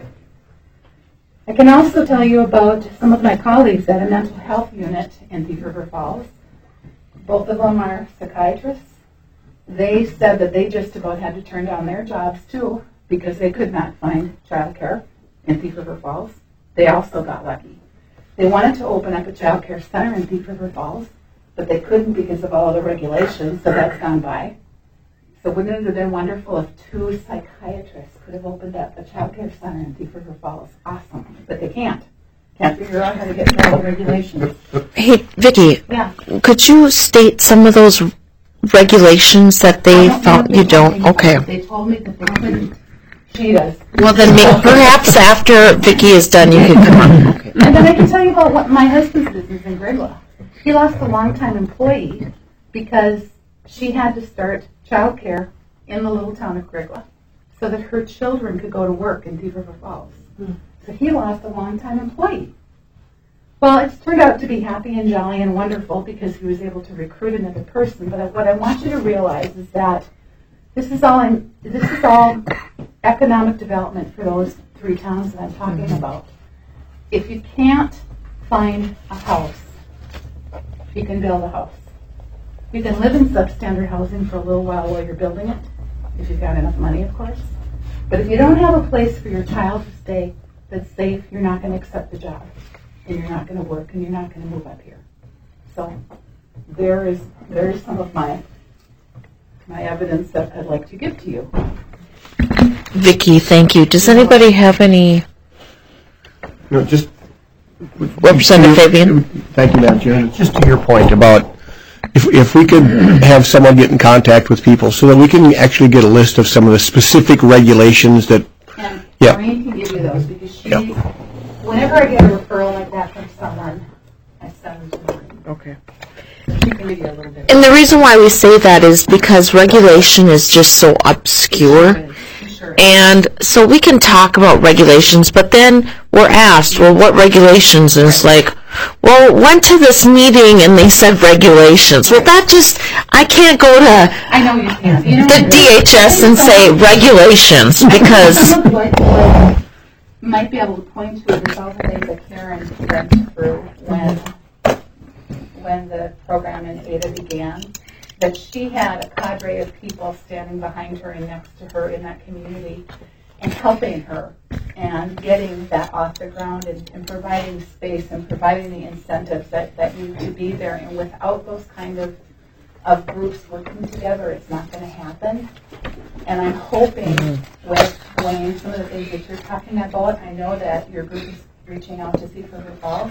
I can also tell you about some of my colleagues at a mental health unit in Thief River Falls. Both of them are psychiatrists. They said that they just about had to turn down their jobs too because they could not find childcare in Thief River Falls. They also got lucky. They wanted to open up a child care center in Thief River Falls, but they couldn't because of all the regulations, so that's gone by. So wouldn't it have been wonderful if two psychiatrists could have opened up a child care center in Thief River Falls? Awesome. But they can't. Can't figure out how to get through all the regulations. Hey, Vicki, yeah. Could you state some of those regulations that they found? You don't? Okay. They told me that they couldn't. She does. Well, then may- perhaps after Vicki is done, you can come on. Okay. And then I can tell you about what my husband's business in Grigla. He lost a longtime employee because she had to start childcare in the little town of Grigla so that her children could go to work in Thief River Falls. Mm. So he lost a longtime employee. Well, it's turned out to be happy and jolly and wonderful because he was able to recruit another person. But what I want you to realize is that this is all I'm, this is all economic development for those three towns that I'm talking mm-hmm. about. If you can't find a house, you can build a house. You can live in substandard housing for a little while while you're building it, if you've got enough money, of course. But if you don't have a place for your child to stay that's safe, you're not going to accept the job, and you're not going to work, and you're not going to move up here. So there is there is some of my my evidence that I'd like to give to you. Vicki, thank you. Does anybody have any? No, just Representative Fabian. Thank you, Madam Chair. Just to your point about if if we could have someone get in contact with people so that we can actually get a list of some of the specific regulations that. And yeah. Maureen can give you those because she, yeah. whenever I get a referral like that from someone, I send them to Maureen. Okay. she can give you a little bit. And the reason why we say that is because regulation is just so obscure. And so we can talk about regulations, but then we're asked, well, what regulations? And it's like, well, went to this meeting and they said regulations. Well, that just, I can't go to I know you can't. You know, the D H S and say regulations because... Some of what what might be able to point to is all the things that Karen went through when, when the program in Ada began. That she had a cadre of people standing behind her and next to her in that community and helping her and getting that off the ground and, and providing space and providing the incentives that, that need to be there. And without those kind of, of groups working together, it's not going to happen. And I'm hoping with Wayne, some of the things that you're talking about, I know that your group is reaching out to Seaford Falls.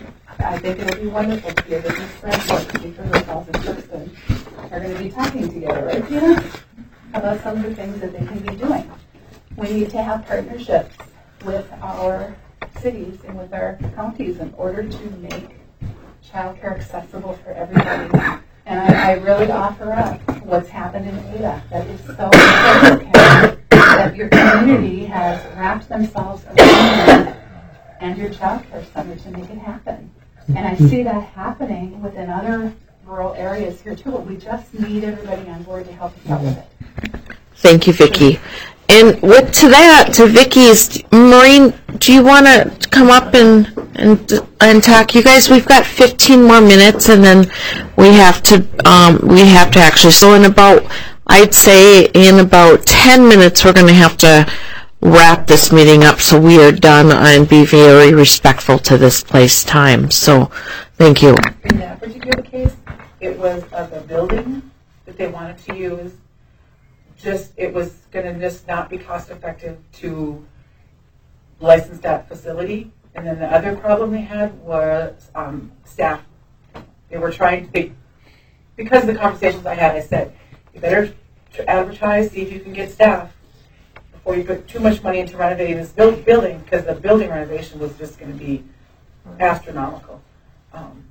I think it'll be wonderful to be a business friend with Seaford Falls in person. Are going to be talking together, right, Tina? About some of the things that they can be doing. We need to have partnerships with our cities and with our counties in order to make childcare accessible for everybody. And I, I really offer up what's happened in Ada. That is so important that your community has wrapped themselves around you and your childcare center to make it happen. And I see that happening within other rural areas here too, but we just need everybody on board to help us out with it. Thank you, Vicki. And with to that, to Vicki's, Maureen, do you want to come up and, and and talk? You guys, we've got fifteen more minutes, and then we have to um, we have to actually. So in about, I'd say in about ten minutes, we're going to have to wrap this meeting up, so we are done and be very respectful to this place time. So, thank you. In that particular case, it was of a building that they wanted to use. Just, it was going to just not be cost effective to license that facility. And then the other problem they had was um, staff. They were trying to, they, because of the conversations I had, I said, you better advertise, see if you can get staff before you put too much money into renovating this build, building, because the building renovation was just going to be astronomical. Um,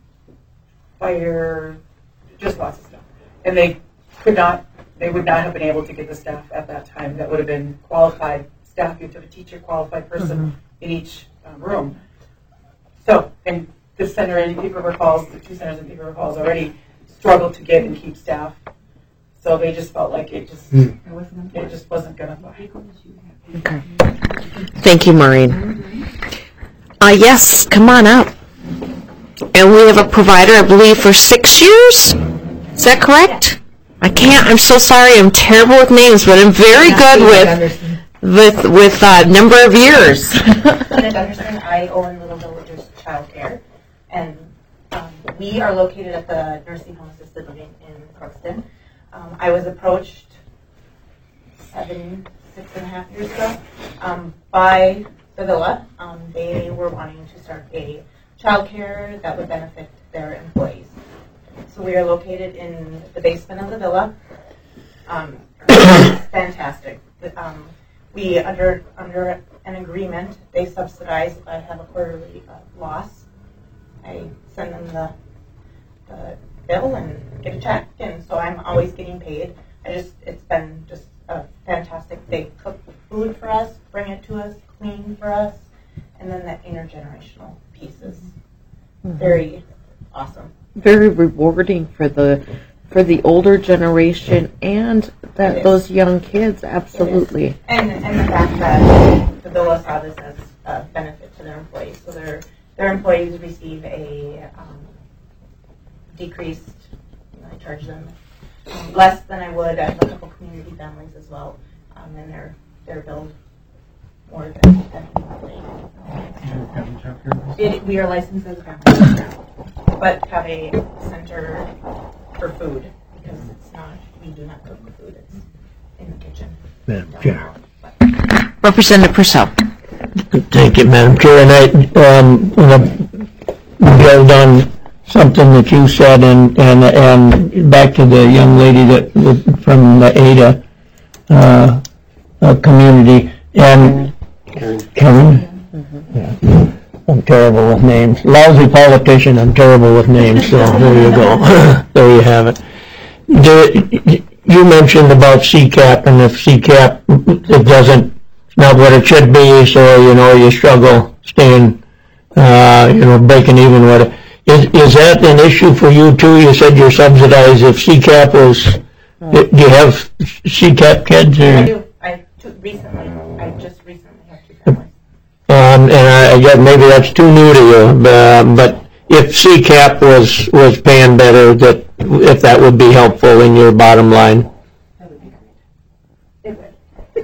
fire, just lots of stuff. And they could not, they would not have been able to get the staff at that time that would have been qualified staff. You took a teacher, qualified person mm-hmm. in each um, room. So, and the center in Peace River Falls, the two centers in Peace River Falls already struggled to get and keep staff. So they just felt like it just, mm. it just wasn't going to fly. Okay. Thank you, Maureen. Uh, yes, come on up. And we have a provider, I believe, for six years. Is that correct? I can't. I'm so sorry. I'm terrible with names, but I'm very good with with with a uh, number of years. Janet Anderson. I own Little Villagers Childcare, and um, we are located at the nursing home assisted living in Crookston. Um, I was approached seven, six and a half years ago um, by the Villa. Um, they were wanting to start a childcare that would benefit their employees. So we are located in the basement of the Villa. Um, it's fantastic. Um, we under under an agreement, they subsidize. I have a quarterly uh, loss. I send them the, the bill and get a check, and so I'm always getting paid. I just it's been just a fantastic. They cook the food for us, bring it to us, clean for us, and then the intergenerational pieces. Mm-hmm. Very awesome. Very rewarding for the for the older generation and that those young kids. Absolutely. And and the fact that the Villa saw this as a benefit to their employees, so their their employees receive a um, decreased. I charge them less than I would. I have a couple community families as well, um, and they're they're billed more than than it, we are licensed as a family childcare, but have a center for food because it's not. We do not cook the food. It's in the kitchen. Madam Chair. Representative Purcell. Thank you, Madam Chair. And I um, want to build on something that you said, and, and and back to the young lady that from the Ada uh, uh, community and Karen. Karen? Mm-hmm. Yeah. I'm terrible with names. Lousy politician, I'm terrible with names, so there you go. There you have it. The, you mentioned about C CAP, and if C CAP, it doesn't, it's not what it should be, so, you know, you struggle staying, uh, you know, breaking even with it. Is, is that an issue for you too? You said you're subsidized. If C CAP was, do you have C CAP kids? Or? I do. I took recently. I just recently have two families. Um, and I, I guess maybe that's too new to you, uh, but if C CAP was, was paying better, that if that would be helpful in your bottom line. That would be great.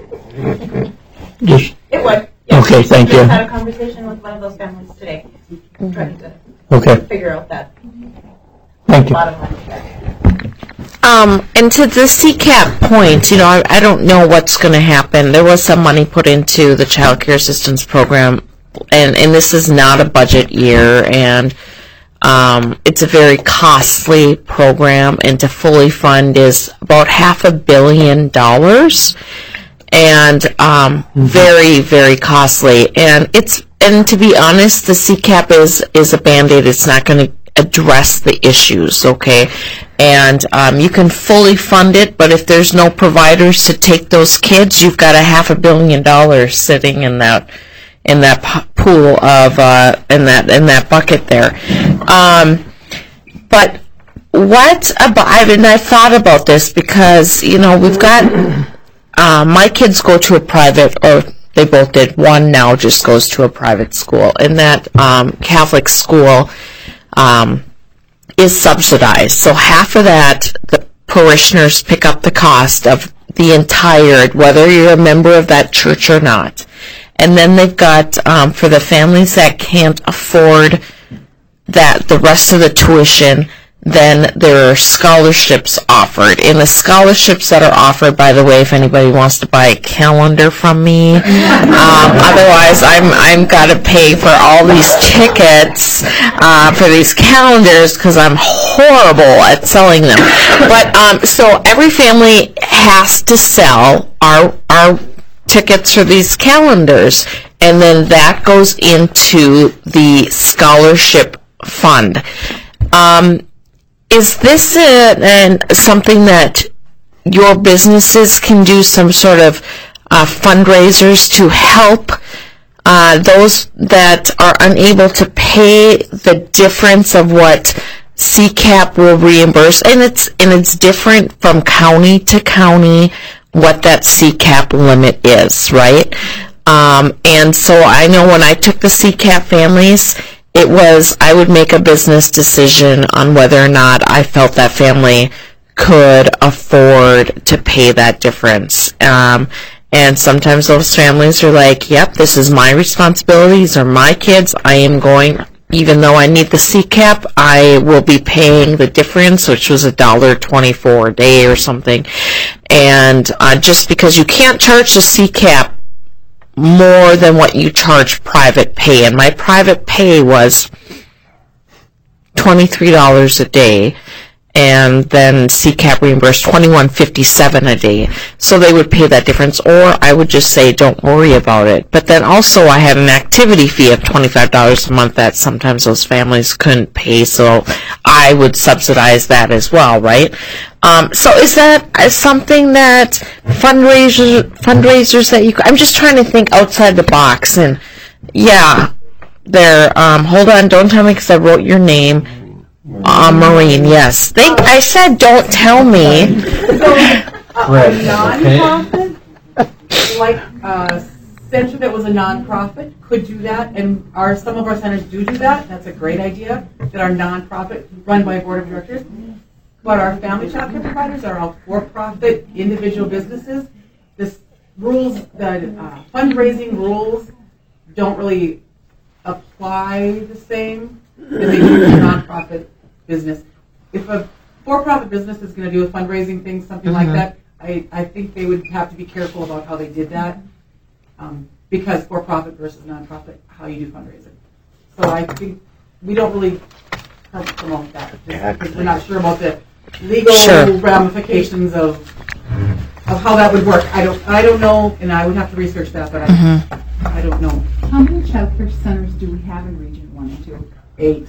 It would. Just, it would. Yes. Okay, thank you. I had a conversation with one of those families today, trying to okay. figure out that thank you. bottom line there. Um, and to the C CAP point, you know, I, I don't know what's going to happen. There was some money put into the child care assistance program, and, and this is not a budget year, and um, it's a very costly program, and to fully fund is about half a billion dollars, and um, mm-hmm. very, very costly. And it's and to be honest, the C CAP is is a Band-Aid. It's not going to address the issues, okay? And um, you can fully fund it, but if there's no providers to take those kids, you've got a half a billion dollars sitting in that in that p- pool of uh, in that in that bucket there. Um, but what about? I mean, I thought about this because you know we've got uh, my kids go to a private, or they both did. One now just goes to a private school, and that um, Catholic school. Um, is subsidized. So half of that, the parishioners pick up the cost of the entire, whether you're a member of that church or not. And then they've got, um, for the families that can't afford that, the rest of the tuition, then there are scholarships offered. And the scholarships that are offered, by the way, if anybody wants to buy a calendar from me, um, otherwise I'm I'm got to pay for all these tickets uh, for these calendars because I'm horrible at selling them. But um, so every family has to sell our our tickets for these calendars, and then that goes into the scholarship fund. Um, Is this a, an, something that your businesses can do, some sort of uh, fundraisers to help uh, those that are unable to pay the difference of what C CAP will reimburse? And it's and it's different from county to county what that C CAP limit is, right? Um, and so I know when I took the C CAP families, it was, I would make a business decision on whether or not I felt that family could afford to pay that difference. Um, and sometimes those families are like, yep, this is my responsibility, these are my kids, I am going, even though I need the C CAP, I will be paying the difference, which was a dollar twenty-four a day or something. And uh, just because you can't charge the C CAP more than what you charge private pay, and my private pay was twenty-three dollars a day, and then C CAP reimbursed twenty-one fifty-seven a day. So they would pay that difference, or I would just say don't worry about it. But then also I had an activity fee of twenty-five dollars a month that sometimes those families couldn't pay, so I would subsidize that as well, right? Um, so is that something that fundraisers, fundraisers that you, I'm just trying to think outside the box, and yeah, there, um, hold on, don't tell me because I wrote your name. Uh, Maureen, yes. They, I said don't tell me. So, a non-profit, like a center that was a non-profit, could do that, and our, some of our centers do do that. That's a great idea, that are non-profit, run by a board of directors. But our family child care providers are all for-profit individual businesses. This rules, the uh, fundraising rules don't really apply the same as they do to a non-profit business. If a for-profit business is going to do a fundraising thing, something mm-hmm. like that, I, I think they would have to be careful about how they did that, um, because for-profit versus non-profit, how you do fundraising. So I think we don't really promote that, just because we're not sure about the legal sure. ramifications of of how that would work. I don't I don't know, and I would have to research that, but I, mm-hmm. I don't know. How many child care centers do we have in Region one and two? Eight.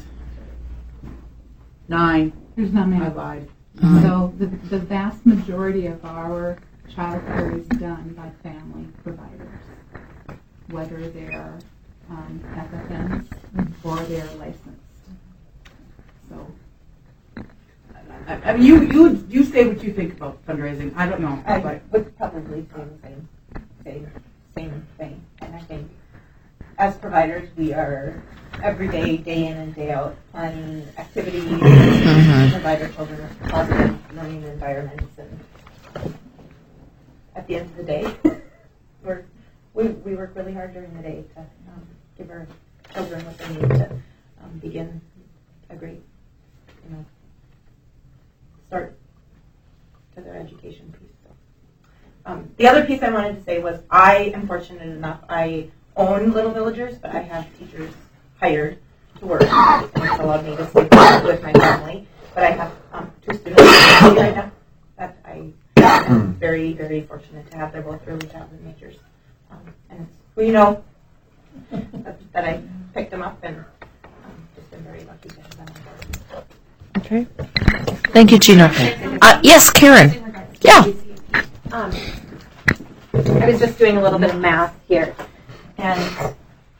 Nine. There's not many. I lied. So the, the vast majority of our child care is done by family providers, whether they're um, F F Ns or they're licensed. So, I, I mean, you you you say what you think about fundraising. I don't know. I but. would probably say the same, same, same thing. And I think as providers, we are every day, day in and day out, planning activities to provide our children with positive learning environments. And at the end of the day, we're, we we work really hard during the day to um, give our children what they need to um, begin a great, you know, start to their education piece. So, um, the other piece I wanted to say was I am fortunate enough. I own Little Villagers, but I have teachers hired to work, and it's allowed me to stay with my family. But I have um, two students right now that I am very, very fortunate to have. They're both early childhood majors, um, and it's who you know that, that I picked them up, and um, just been very lucky to have them on board. Okay. Thank you, Gina. Uh, yes, Karen. Yeah. Um, I was just doing a little bit of math here, and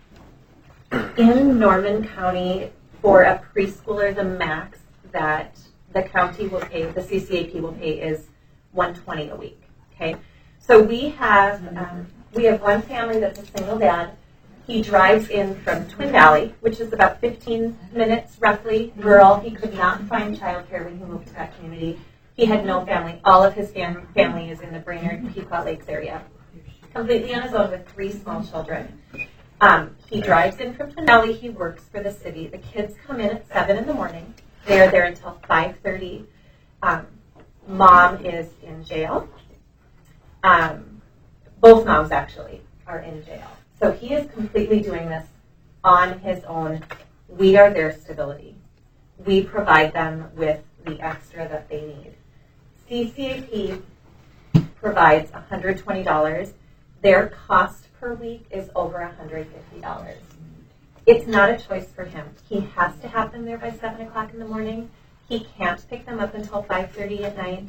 in Norman County, for a preschooler, the max that the county will pay, the C C A P will pay, is one hundred twenty dollars a week. Okay, so we have um, we have one family that's a single dad. He drives in from Twin Valley, which is about fifteen minutes roughly rural. He could not find childcare when he moved to that community. He had no family. All of his fam- family is in the Brainerd, Pequot Lakes area, completely on his own with three small children. Um, he drives in from Twin Valley. He works for the city. The kids come in at seven in the morning. They are there until five thirty. Um, mom is in jail. Um, both moms, actually, are in jail. So he is completely doing this on his own. We are their stability. We provide them with the extra that they need. C C A P provides one hundred twenty dollars. Their cost per week is over one hundred fifty dollars. It's not a choice for him. He has to have them there by seven o'clock in the morning. He can't pick them up until five thirty at night.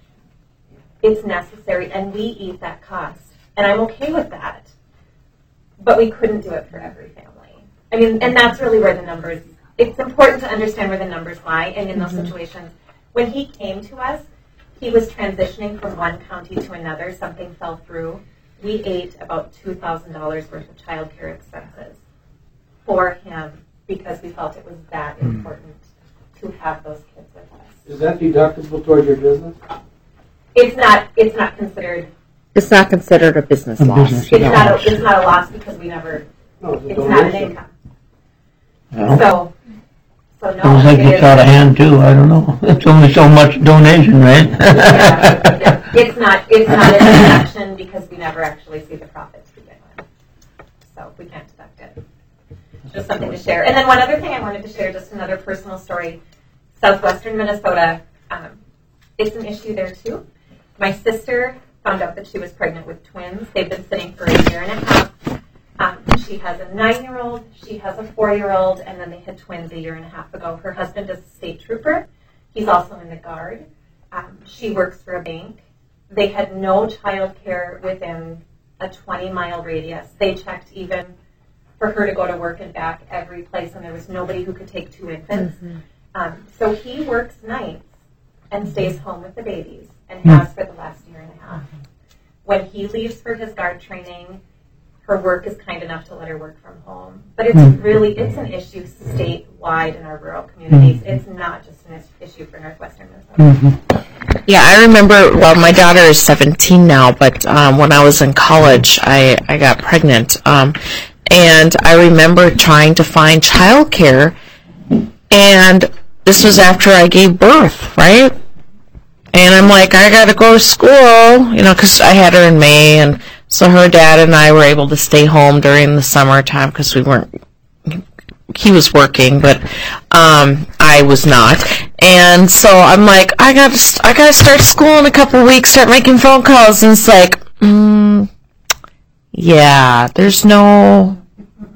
It's necessary, and we eat that cost. And I'm okay with that. But we couldn't do it for every family. I mean, and that's really where the numbers, it's important to understand where the numbers lie, and in those mm-hmm. situations. When he came to us, he was transitioning from one county to another. Something fell through. We ate about two thousand dollars worth of child care expenses for him because we felt it was that important to have those kids with us. Is that deductible towards your business? It's not, it's not considered It's not considered a business A loss. business It's not, a, it's not a loss because we never, No, it's a it's donation. not an income. Well, So, so no. sounds like it it's is- out of hand too. I don't know. It's only so much donation, right? Yeah, yeah. It's not, it's not a deduction because we never actually see the profit to begin with. So we can't deduct it. Just something to share. And then one other thing I wanted to share, just another personal story. Southwestern Minnesota, um, it's an issue there too. My sister found out that she was pregnant with twins. They've been sitting for a year and a half. Um, she has a nine-year-old, she has a four-year-old, and then they had twins a year and a half ago. Her husband is a state trooper. He's also in the Guard. Um, she works for a bank. They had no child care within a twenty-mile radius. They checked even for her to go to work and back every place, and there was nobody who could take two infants. Mm-hmm. Um, so he works nights and stays home with the babies and has for the last year and a half. When he leaves for his Guard training, her work is kind enough to let her work from home. But it's really, it's an issue statewide in our rural communities. It's not just an issue for Northwestern Minnesota. Yeah, I remember, well, my daughter is seventeen now, but um, when I was in college, I, I got pregnant. Um, and I remember trying to find childcare, and this was after I gave birth, right? And I'm like, I got to go to school, you know, because I had her in May, and so her dad and I were able to stay home during the summertime because we weren't, he was working, but um, I was not. And so I'm like, I got to, I got to start school in a couple of weeks, start making phone calls, and it's like, mm, yeah, there's no,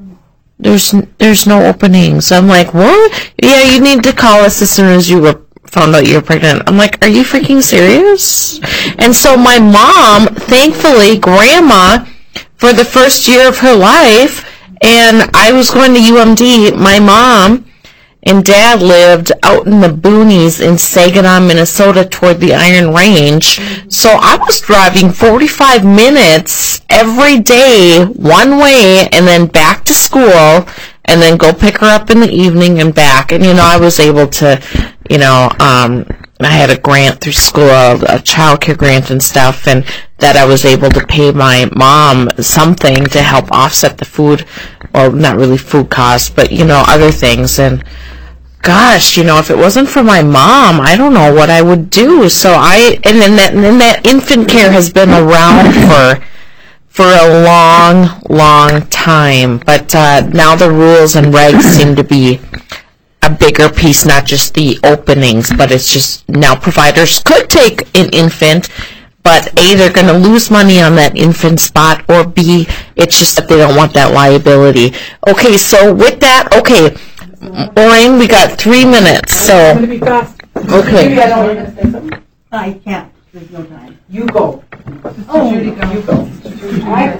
there's there's no openings. I'm like, what? Yeah, you need to call us as soon as you were found out you were pregnant. I'm like, are you freaking serious? And so my mom, thankfully, grandma, for the first year of her life, and I was going to U M D, my mom and dad lived out in the boonies in Saginaw, Minnesota, toward the Iron Range. So I was driving forty-five minutes every day, one way, and then back to school, and then go pick her up in the evening and back. And, you know, I was able to, you know, um, I had a grant through school, a child care grant and stuff, and that I was able to pay my mom something to help offset the food, well, not really food costs, but, you know, other things. And gosh, you know, if it wasn't for my mom, I don't know what I would do. So I, and then that, and then that infant care has been around for, for a long, long time. But uh, now the rules and regs seem to be a bigger piece, not just the openings, but it's just now providers could take an infant, but A, they're going to lose money on that infant spot, or B, it's just that they don't want that liability. Okay, so with that, okay, Maureen, we got three minutes, so. I'm going to be fast. Okay. Judy, I don't want to say something. I can't. There's no time. You go. Oh, Judy, go. You go. I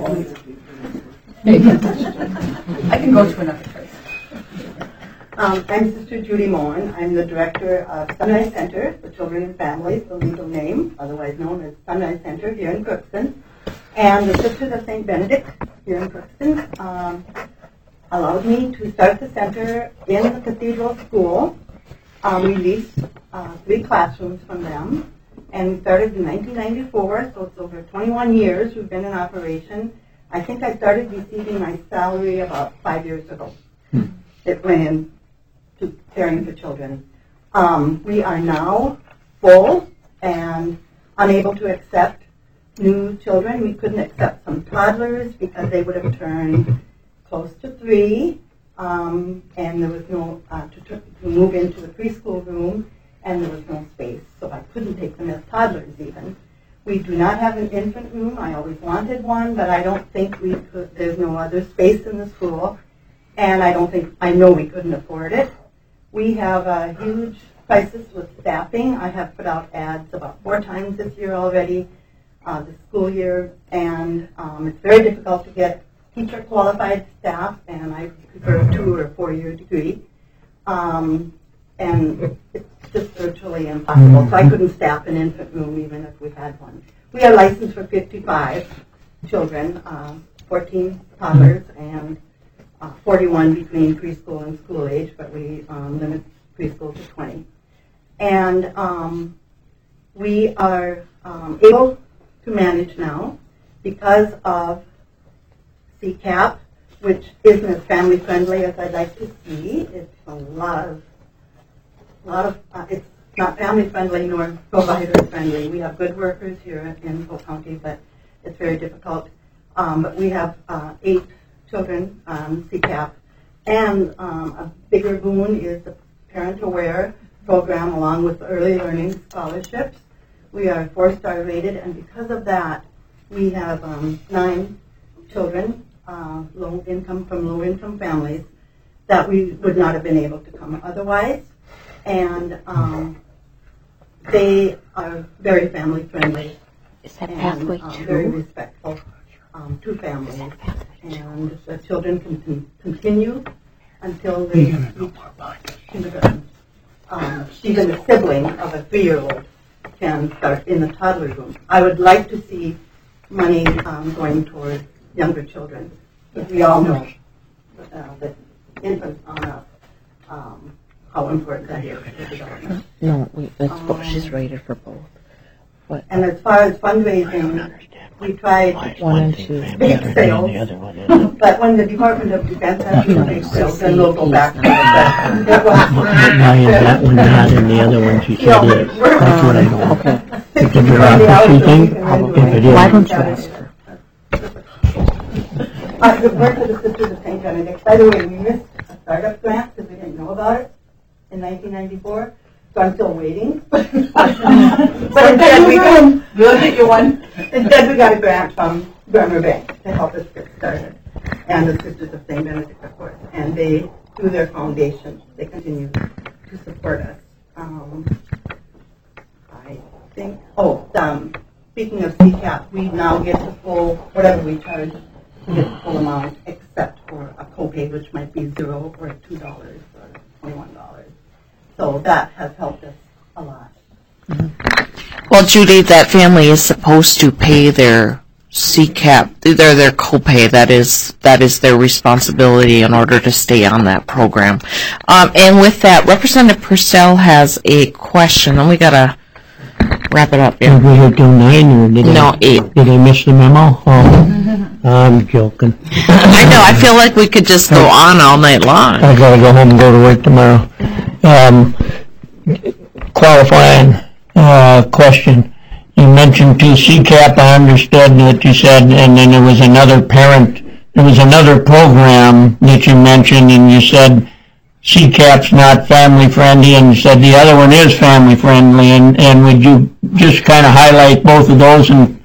I can go to another place. Um, I'm Sister Judy Moen. I'm the director of Sunrise Center for Children and Families, the legal name, otherwise known as Sunrise Center here in Crookston. And the Sisters of Saint Benedict here in Crookston um, allowed me to start the center in the Cathedral School. Um, we leased uh, three classrooms from them, and we started in nineteen ninety-four, so it's over twenty-one years we've been in operation. I think I started receiving my salary about five years ago. Hmm. It went in to caring for children. Um, we are now full and unable to accept new children. We couldn't accept some toddlers because they would have turned close to three, um, and there was no, uh, to, to move into the preschool room, and there was no space, so I couldn't take them as toddlers even. We do not have an infant room. I always wanted one, but I don't think we could, there's no other space in the school, and I don't think, I know we couldn't afford it. We have a huge crisis with staffing. I have put out ads about four times this year already, uh, this school year, and um, it's very difficult to get teacher qualified staff, and I prefer a two or four year degree. Um, and it's just virtually impossible. So I couldn't staff an infant room even if we had one. We are licensed for fifty-five children, uh, fourteen toddlers, and uh, forty-one between preschool and school age, but we um, limit preschool to twenty. And um, we are um, able to manage now because of C CAP, which isn't as family friendly as I'd like to see. It's a lot of, a lot of, uh, it's not family friendly nor provider friendly. We have good workers here in Polk County, but it's very difficult. Um, but we have uh, eight children on C CAP, and um, a bigger boon is the Parent Aware program along with the Early Learning Scholarships. We are four-star rated, and because of that, we have um, nine children Uh, low income from low income families that we would not have been able to come otherwise, and um, they are very family friendly and uh, very respectful um, to families, and the children can con- continue until they reach kindergarten. Um, even a sibling of a three-year-old can start in the toddler room. I would like to see money um, going toward younger children, because we all know uh, that infants on up, um, how important that is for development. No, we, that's Um, both. She's rated for both. What? And as far as fundraising, we tried One and two. big sales, but when the Department of Defense has these big sales, then we'll go back to the Why is that one not and the other one she said is? That's what I don't. Okay. If it's a bureaucracy thing, if it is. Why don't you ask her? Uh, the work of the Sisters of Saint Benedict. By the way, we missed a startup grant because we didn't know about it in nineteen ninety-four, so I'm still waiting. But instead we got, we'll get you one. Instead we got a grant from Bremer Bank to help us get started. and the Sisters of Saint Benedict, of course. And they, through their foundation, they continue to support us. Um, I think, oh, um, speaking of C CAP, we now get the full, whatever we charge, we get the full amount, except for a copay, which might be zero or two dollars or twenty-one dollars. So that has helped us a lot. Well, Judy, that family is supposed to pay their C CAP, their their copay. That is that is their responsibility in order to stay on that program. Um, and with that, Representative Purcell has a question, and we gotta wrap it up. Yeah. Did we hit till nine, or did No, I, eight. Did I miss the memo? Oh, I'm joking. I know. I feel like we could just go on all night long. I gotta go home and go to work tomorrow. Um, qualifying uh, question. You mentioned to C CAP, I understood what you said, and then there was another parent, there was another program that you mentioned, and you said C CAP's not family friendly, and you said the other one is family friendly, and, and would you just kind of highlight both of those? And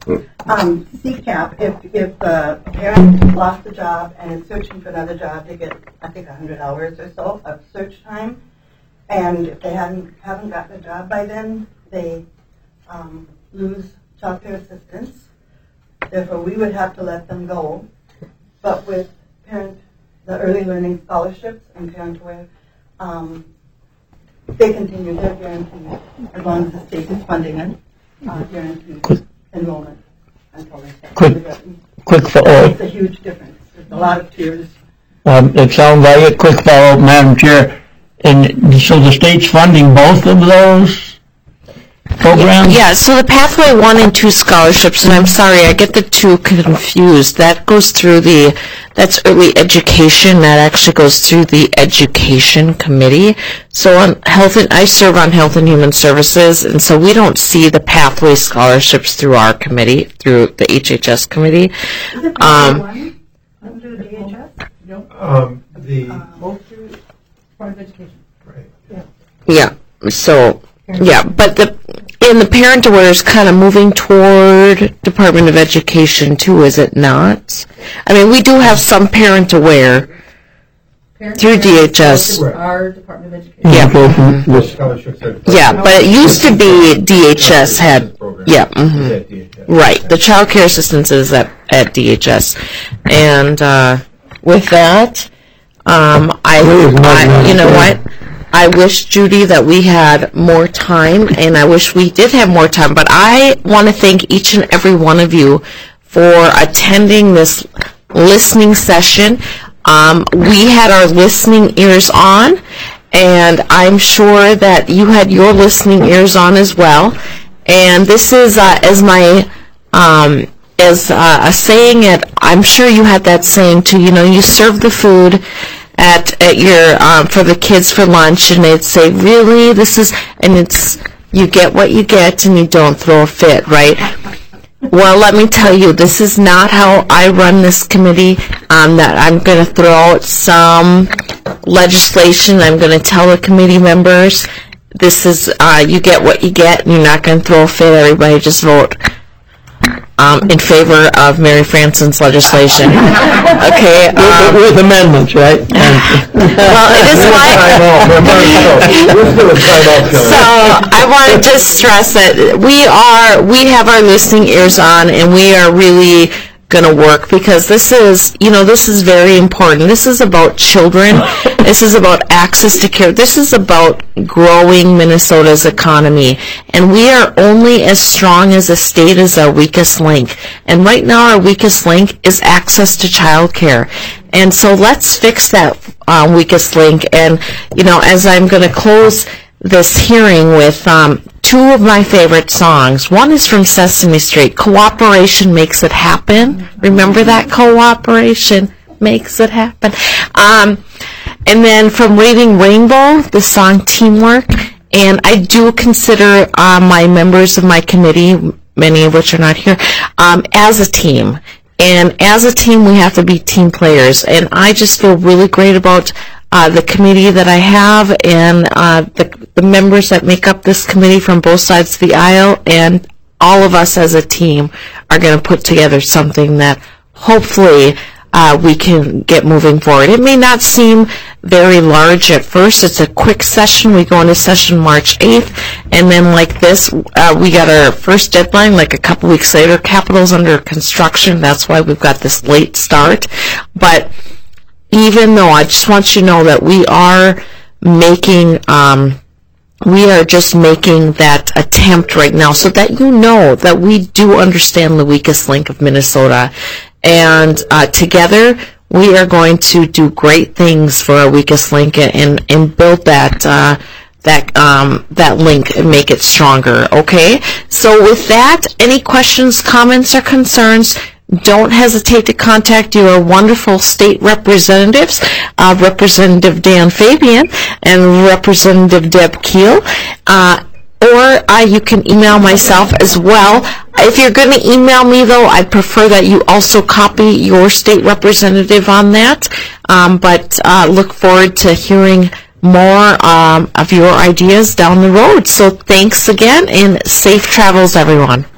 Um, C CAP, if, if a parent lost a job and is searching for another job, they get, I think, one hundred hours or so of search time. And if they haven't, haven't gotten a job by then, they um, lose child care assistance. Therefore, we would have to let them go. But with parent, the early learning scholarships and Parent Aware, um, they continue their guarantee as long as the state is funding it, uh, guaranteed enrollment. Quick, quick follow-up. It's a huge difference. There's a lot of tears. Um, it sounds like it. Quick follow-up, Madam Chair. And so the state's funding both of those programs? Yeah, so the Pathway one and two scholarships, and I'm sorry, I get the two confused. That goes through the, that's early education. That actually goes through the Education Committee. So on Health and, I serve on Health and Human Services, and so we don't see the Pathway scholarships through our committee, through the H H S committee. Is it Um, under D H S? No. Um, the, Both through Department of Education. right. Yeah. Yeah, so, yeah, but the, and the Parent Aware is kind of moving toward Department of Education too, is it not? I mean, we do have some Parent Aware through D H S. Our Department of Education. Yeah. Those scholarships are- Yeah, but it used to be D H S had, yeah, mhm. Is at D H S. Right, the child care assistance is at, at D H S. And uh, with that, um, I, I, you know what? I wish, Judy, that we had more time, and I wish we did have more time, but I want to thank each and every one of you for attending this listening session. Um, we had our listening ears on, and I'm sure that you had your listening ears on as well. And this is, uh, as my, um, as uh, a saying, it, I'm sure you had that saying too, you know, you serve the food at, at your, um, for the kids for lunch, and they'd say, really, this is, and it's, you get what you get and you don't throw a fit, right? Well, let me tell you, this is not how I run this committee, um, that I'm going to throw out some legislation. I'm going to tell the committee members, this is, uh, you get what you get, and you're not going to throw a fit. Everybody just vote um, in favor of Mary Franson's legislation. Okay. Um, with, with amendments, right? well, it is why. So I want to just stress that we are, we have our listening ears on, and we are really going to work, because this is, you know, this is very important. This is about children. This is about access to care. This is about growing Minnesota's economy. And we are only as strong as a state as our weakest link. And right now our weakest link is access to child care. And so let's fix that uh, weakest link. And, you know, as I'm going to close this hearing with um, two of my favorite songs. One is from Sesame Street, Cooperation Makes It Happen. Remember that? Cooperation Makes It Happen. Um, and then from Reading Rainbow, the song Teamwork. And I do consider uh, my members of my committee, many of which are not here, um, as a team. And as a team, we have to be team players. And I just feel really great about Uh, the committee that I have, and uh, the, the members that make up this committee from both sides of the aisle, and all of us as a team are going to put together something that hopefully uh, we can get moving forward. It may not seem very large at first. It's a quick session. We go into session March eighth, and then like this, uh, we got our first deadline like a couple weeks later. Capitol's under construction. That's why we've got this late start. But even though, I just want you to know that we are making, um, we are just making that attempt right now so that you know that we do understand the weakest link of Minnesota. And uh, together, we are going to do great things for our weakest link and, and build that uh, that um, that link and make it stronger, okay? So with that, any questions, comments, or concerns, don't hesitate to contact your wonderful state representatives, uh, Representative Dan Fabian and Representative Deb Keel, uh, or uh, you can email myself as well. If you're going to email me, though, I'd prefer that you also copy your state representative on that, um, but uh, look forward to hearing more um, of your ideas down the road. So thanks again, and safe travels, everyone.